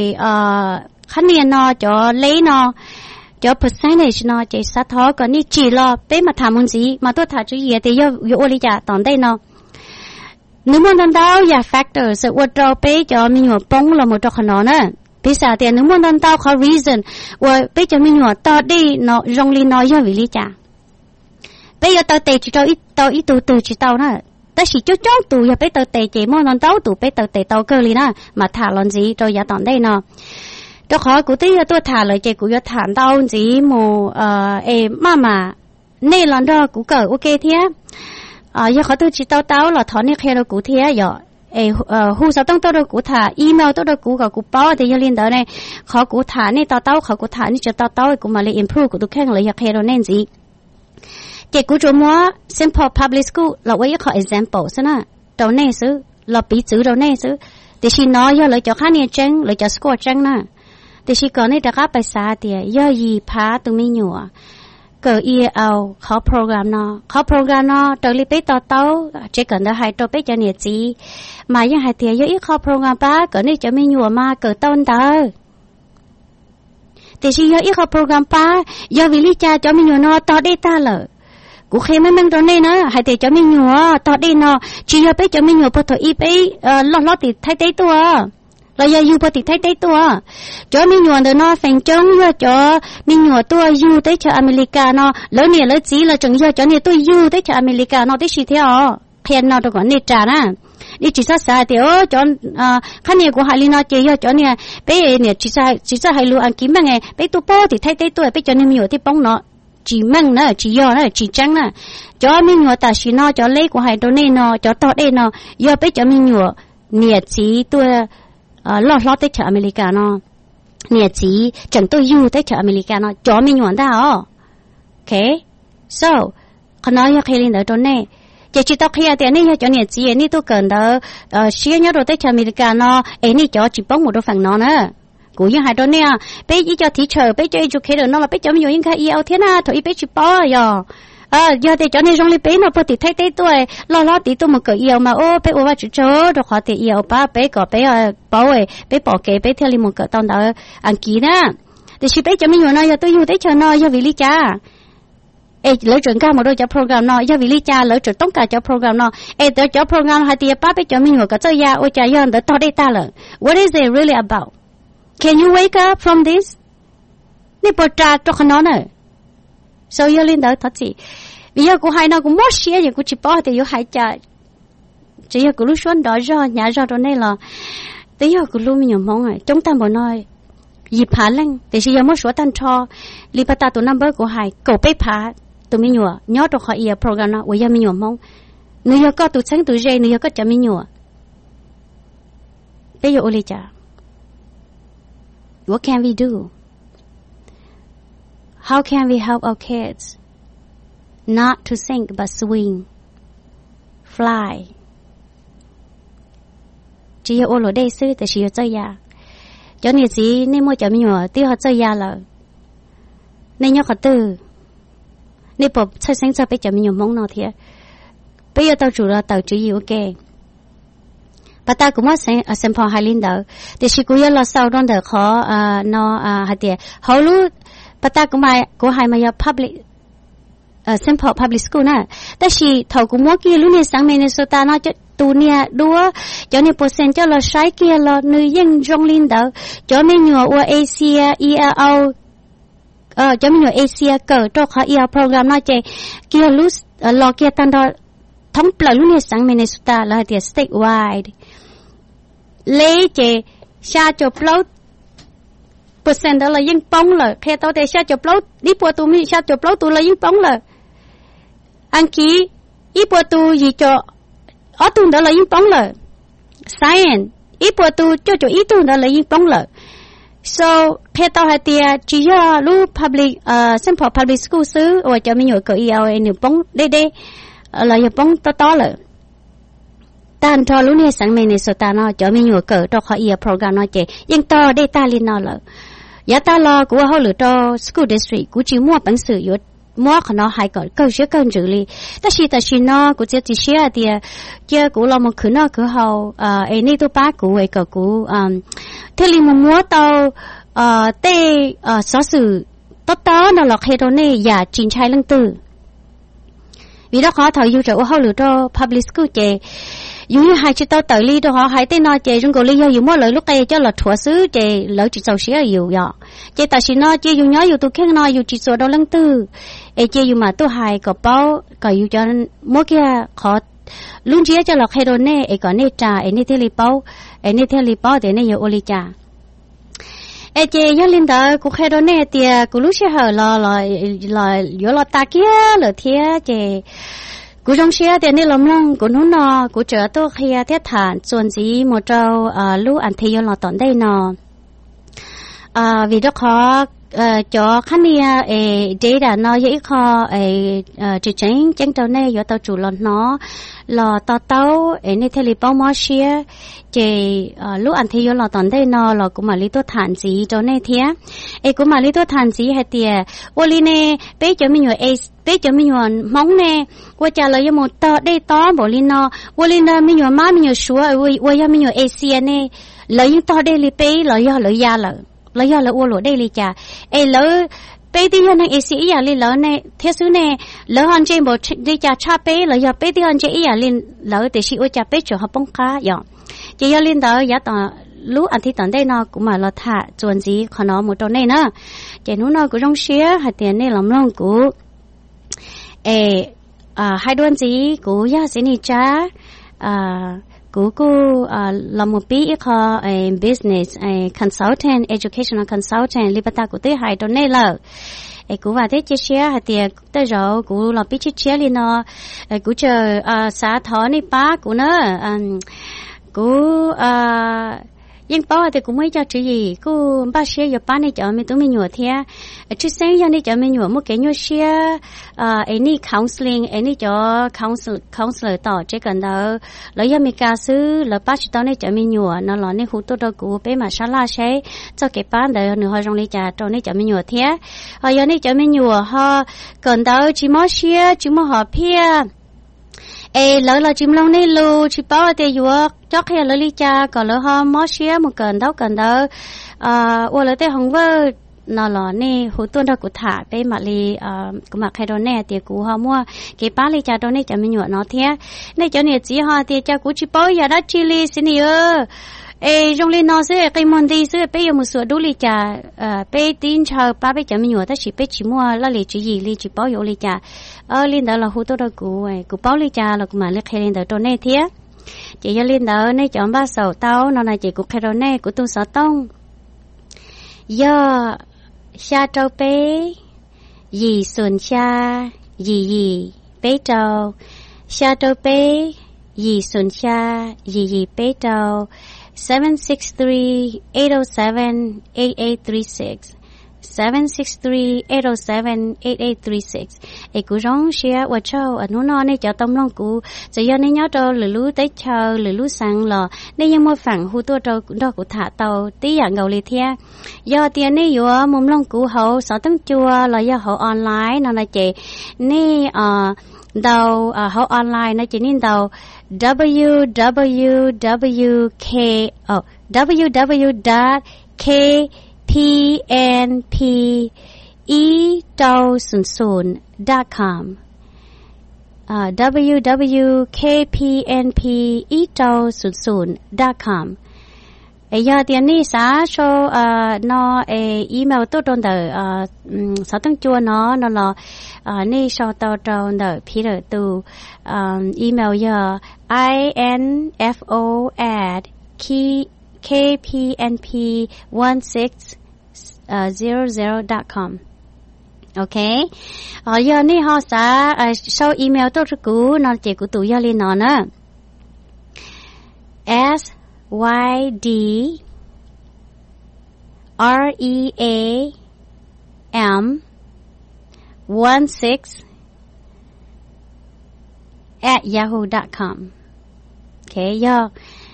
khán niên nó cho lấy nó cho percentage nó chỉ sát thọ còn ní chỉ lo bé mà thả muốn gì mà tôi thả chú gì thì giờ vô lý trả tòn đây nó nếu muốn đàn tao ya factor sự uất trâu bé cho mình nhổ bông là một trong nó nữa bây giờ thì nếu muốn đàn tao có reason và bé cho mình nhổ to đi nó rong li nó do vì lý trả bây giờ tao tệ chỉ tao ít tụ từ chỉ tao nè ta chỉ cho chọn tụ giờ bây tao tệ chỉ mua non tao tụ bây tao tệ tao cơ li nè mà thả lon gì rồi giờ tòn đây nè cho khó cụ tí tôi thả lời chỉ cụ giờ thả tao gì mù mà này lon đó cụ cỡ ok thế giờ khó tôi chỉ tao là thọ này khi đâu cụ thế giờ hu sao tao đâu cụ thả email tao đâu cụ gặp cụ báo thì giờ liên đó này khó cụ thả này tao khó cụ thả này cho tao cụ mà lấy improve cụ tôi khen lời giờ khi đâu nên gì chỉ cú cho mua Saint Paul Public School là唯一個 example 先啦，到呢時落比組到呢時，但是我要嚟做下呢證，嚟做 score 證啦，但是講呢大家ไป啥啲，要二爬都沒有啊，個 EL 考 program 咯，考 program 咯，到你俾到到，只cần到係到俾咗日子，mà ยัง係啲要一考 program 吧，個呢就沒有嘛，個到到。但是要一考 program 吧，要為你家就沒有nó到đây ta了。cụ khi mấy mình rồi này nữa hay để cho mình nhua tao đi nó chỉ cho bé cho mình nhua bắt đầu ít bé lo thì thay tế tua là giờ yêu bắt thì thay tế tua cho mình nhua được nó thành trống cho mình nhua tua yêu tới cho America nó lớn này lớn gì là chừng giờ cho này tôi yêu tới cho America nó tới gì thế à khen nó được gọi này trả nè đi chỉ sa sa thì cho khá nhiều của hai linh nó chơi cho nè bé nè chỉ sa hai lu ăn kiếm mà nghe bé tu po thì thay tôi bé cho nên nhiều thì bông nó chỉ mang nó chỉ do nó chỉ trắng nè cho mình nhiều ta chỉ nó cho lấy của hai đôi này nó cho to đây nó do bé cho mình nhiều nè chỉ tôi lo tới chợ America nó nè chỉ chẳng tôi yêu tới chợ America nó cho mình nhiều ta okay soเขาnói cho khi lên đó chỗ này chỉ tao khi tiền này cho nè chỉ này tôi cần đó xíu nhớ rồi tới chợ America nó ấy này cho chỉ bóng một đôi phần nó nữa của những hai đứa này bây giờ cho teacher bây giờ educator nó là bây giờ mình dùng cái yêu thế nào thôi bây giờ bỏ rồi giờ thì cho nên trong lịch bây nó phải thay tôi lo tí tôi một cái yêu mà bây giờ chú rồi họ thì yêu ba bây giờ bỏ bây bỏ cái bây theo một cái tao đó ăn kỹ nè thì chỉ bây giờ mình dùng nó giờ tôi dùng tới cho nó giờ vì lý cha lỡ trường ca một đôi cho program nó giờ vì lý cha lỡ trường tống cả cho program nó tới cho program hai thì ba bây giờ mình dùng cái chơi ya ôi trời ơi tới tao đây ta là what is it really about? Can you wake up from this? Nè bật ra cho nó nè. Sau giờ lên đó thật gì? Bây giờ cô hai nó cũng mất xía gì cô chỉ bỏ thì vô hai cha. Chỉ giờ cô lúc xuống đó ra nhà ra đó này là, tới giờ cô lúc mình nhầm mong rồi. Chúng ta bảo nói dịp phá lên, thì giờ mất số tan cho, li bắt ta tụ number của hai, cậu bé phá, tụi mình nhớ được họ ia program nó, bây giờ mình nhầm mong. Nếu giờ có tụ sáng tụ dây, nếu giờ có chả mình nhớ. Bây giờ ô li cha. What can we do? How can we help our kids not to sink but swing, fly? Chỉ ở lối đây xứ thì chỉ ở chơi ya. Cho nên gì nên mua cho mình nhỏ tiêu họ chơi ya là nên nhớ họ từ nên bộ chơi sáng chơi bây giờ mình nhỏ mong nào thiệt. Bây giờ tao chủ là tao chỉ yêu ok. Bà ta cũng mất xem phong hai linh đó, thì chỉ cũng là sau đó được họ nó hạt tiền, họ lúc bà ta cũng mai của hai mai public xem phong public school nè,แต่ chỉ thầu cũng mất kia lúc này sáng Minnesota nó cho tu nè đua, cho nên percent cho là sai kia là người dân trong linh đó, cho nên nhiều ở Asia ELO, cho nên nhiều Asia cỡ cho họ EL program nó chạy kia lúc lo kia tan đó thống là lúc này sáng Minnesota là hạt tiền statewide. Lấy chế xa chụp lâu percent đó là những bóng rồi khi tao để xa chụp lâu đi bộ tụi mình xa chụp lâu tụi là những bóng rồi anh ký đi bộ tụi gì cho ở tụi đó là những bóng rồi science đi bộ tụi cho ý tụi đó là những bóng rồi so khi tao hay tiền chỉ là lúc public sample public school xứ và cho mình nhớ cái ELA nhiều bóng đây là những bóng to rồi tan cho lúc này sáng Minnesota nó cho mình nhớ cỡ cho họ ia program nó chế nhưng to đây ta lên nó là giá ta lo của họ lựa cho school district của chỉ mua bản sự yếu mua họ nó hay còn câu chuyện cần xử lý ta chỉ nó của chỉ share thì kia của lo một khứ nó của họ ấy này tôi bác của ấy của thế li mua tàu tê số sự tốt nó là khi đó này giả trình trai lăng tử vì đó họ thầu yêu trợ họ lựa cho public school chế dù như hai chị tao tự ly đó họ hai tên nói chị trong cổ ly do dù mỗi lời lúc đây cho là thua xứ chị lỡ chị giàu xía nhiều vậy chị ta chỉ nói chị dù nhớ dù tôi khen nói dù chị số đâu lăng tư chị dù mà tôi hai có bao có dù cho mỗi kia họ luôn chia cho là khai đồ nè có nè trà nè theo li bao để nè nhiều ô ly trà chị nhớ lên đó cũng khai đồ nè thì cũng lúc xưa hở là vô là ta kia là thế chị cú trong xe thì nên làm long cú nó cú chờ tôi khi thiết thản chuẩn gì một trâu lúc ăn thì là tận đây nọ vì đó khó cho khán giả để là nó dễ khó chỉ tránh trâu này do tao chủ nó là tao nên theo lịch bao máu xe chỉ lúc ăn thì là tận đây nọ là cũng mà lý tôi thản gì cho nên thế cũng mà lý tôi thản gì hay tiề ô li nè bây giờ mình bây giờ mình mong nè qua trả lời một tờ đây to bỏ lên nó qua lên đó mình má mình xúa qua giờ mình Asia nè lấy những tờ đây li bây lấy giờ là ô lỗ đây li chả lỡ bây giờ hàng Asia giờ li lỡ nè thế xứ nè lỡ hàng trên bộ đi chả cha bây lỡ giờ bây giờ hàng trên giờ li lỡ để xí ô chả bây chỗ học bông cá giờ chỉ giờ lên đó giá tờ lúc ăn thì tận đây nó cũng mà là thả chuẩn gì còn nó một chỗ này nữa chỉ nó cũng trong xía hạt tiền này làm long của hai đôi gì của gia sĩ ni cha cú làm một bí kho business consultant educational consultant libata của tới hai tuần này là cú vào thế chia sẻ hạt tiền tới rồi cú làm bí chia sẻ liền nó cú chờ xã thọ này ba cú nữa cú nhưng bao thì cũng mới cho chữ gì cô ba xe giờ ba này cho mình tụi mình nhựa thế chứ sáng giờ này cho mình nhựa một cái nhựa xe any counseling any cho counselorต่อchứ cần đó lấy giờ mình ca sư là ba chỉ tao này cho mình nhựa nó là này hút tôi đâu cũng bé mà sao la xe cho cái bán đời nữa họ trong này trả trong này cho mình nhựa thế họ giờ này cho mình nhựa họ cần đó chỉ mua xe chỉ mua họ phe lỡ là chim long này lu chỉ bảo là vừa cho khi lỡ đi cha còn lỡ họ mót xía một cần đó ô lỡ tới hồng vơ nó là nè hụt tuôn ra của thảไปmà li của mặc hay đó nè thì của họ mua cái bán li cha đó nè cho mình nhựa nó thế nè cho nè chỉ họ thì cha của chỉ bảo giờ đó chili xin nhớ trong li nó sẽ cái món gì sẽ bây giờ một số đồ li cha bây tin chờ ba bây cho mình nhựa ta chỉ mua là li chỉ gì li chỉ bảo yo li cha lên đó là hụt tuôn ra của bảo li cha là của mà li khai lên đó đó nè thế chị cho lên đó nè chọn ba sầu tao nó là chị của khai đó nè của tôi sợ tông giờ xa trâu bé dì xuân xa dì bé trâu xa trâu bé dì xuân xa dì bé trâu 763-807-8836 763-807-8836 cú rong xia và châu ở núi non này cho tông long cú giờ giờ này nhớ trâu lử lú tới chờ lử lú sang lò này nhưng mà phẳng hu tua trâu đó của thả tàu tí dạng gầu lì thia do tiền này vừa mồm long cú hậu sáu tấn chua là do hậu online nó là chị này đầu hậu online nó chỉ nên đầu www.kpnpe.com www.kpnpe.com giờ tiền này xã cho nó email tôi trong đời sáu tháng chua nó là này sau tao trong đời Peter từ email giờ info@kpnp1600.com okay giờ này họ sẽ sau email tôi cũ nó chỉ của tụi giờ lên nó nữa SYDREAM16@yahoo.com okay yo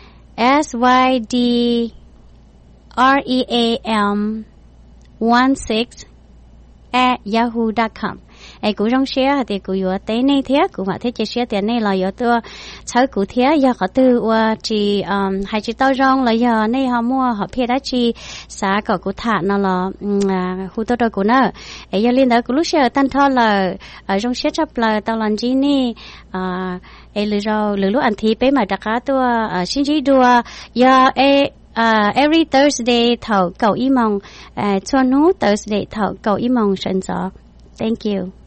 SYDREAM16@yahoo.com cú rong share thì cú vừa tới này thế cú mà thế chia sẻ tiền này là giờ tôi cháu cú thế giờ họ từ chỉ hai chỉ tao rong là giờ này họ mua họ phe đã chỉ xã có cú thả nó là khu tôi đâu cú nữa giờ lên đó cú lúc share tan thọ là rong share chấp là tao làm gì nè lừa lúc ăn thì bé mà đặt cá tôi xin chỉ đùa giờ every Thursday thầu cầu im mong cho nó Thursday thầu cầu im mong sẵn sàng. Thank you.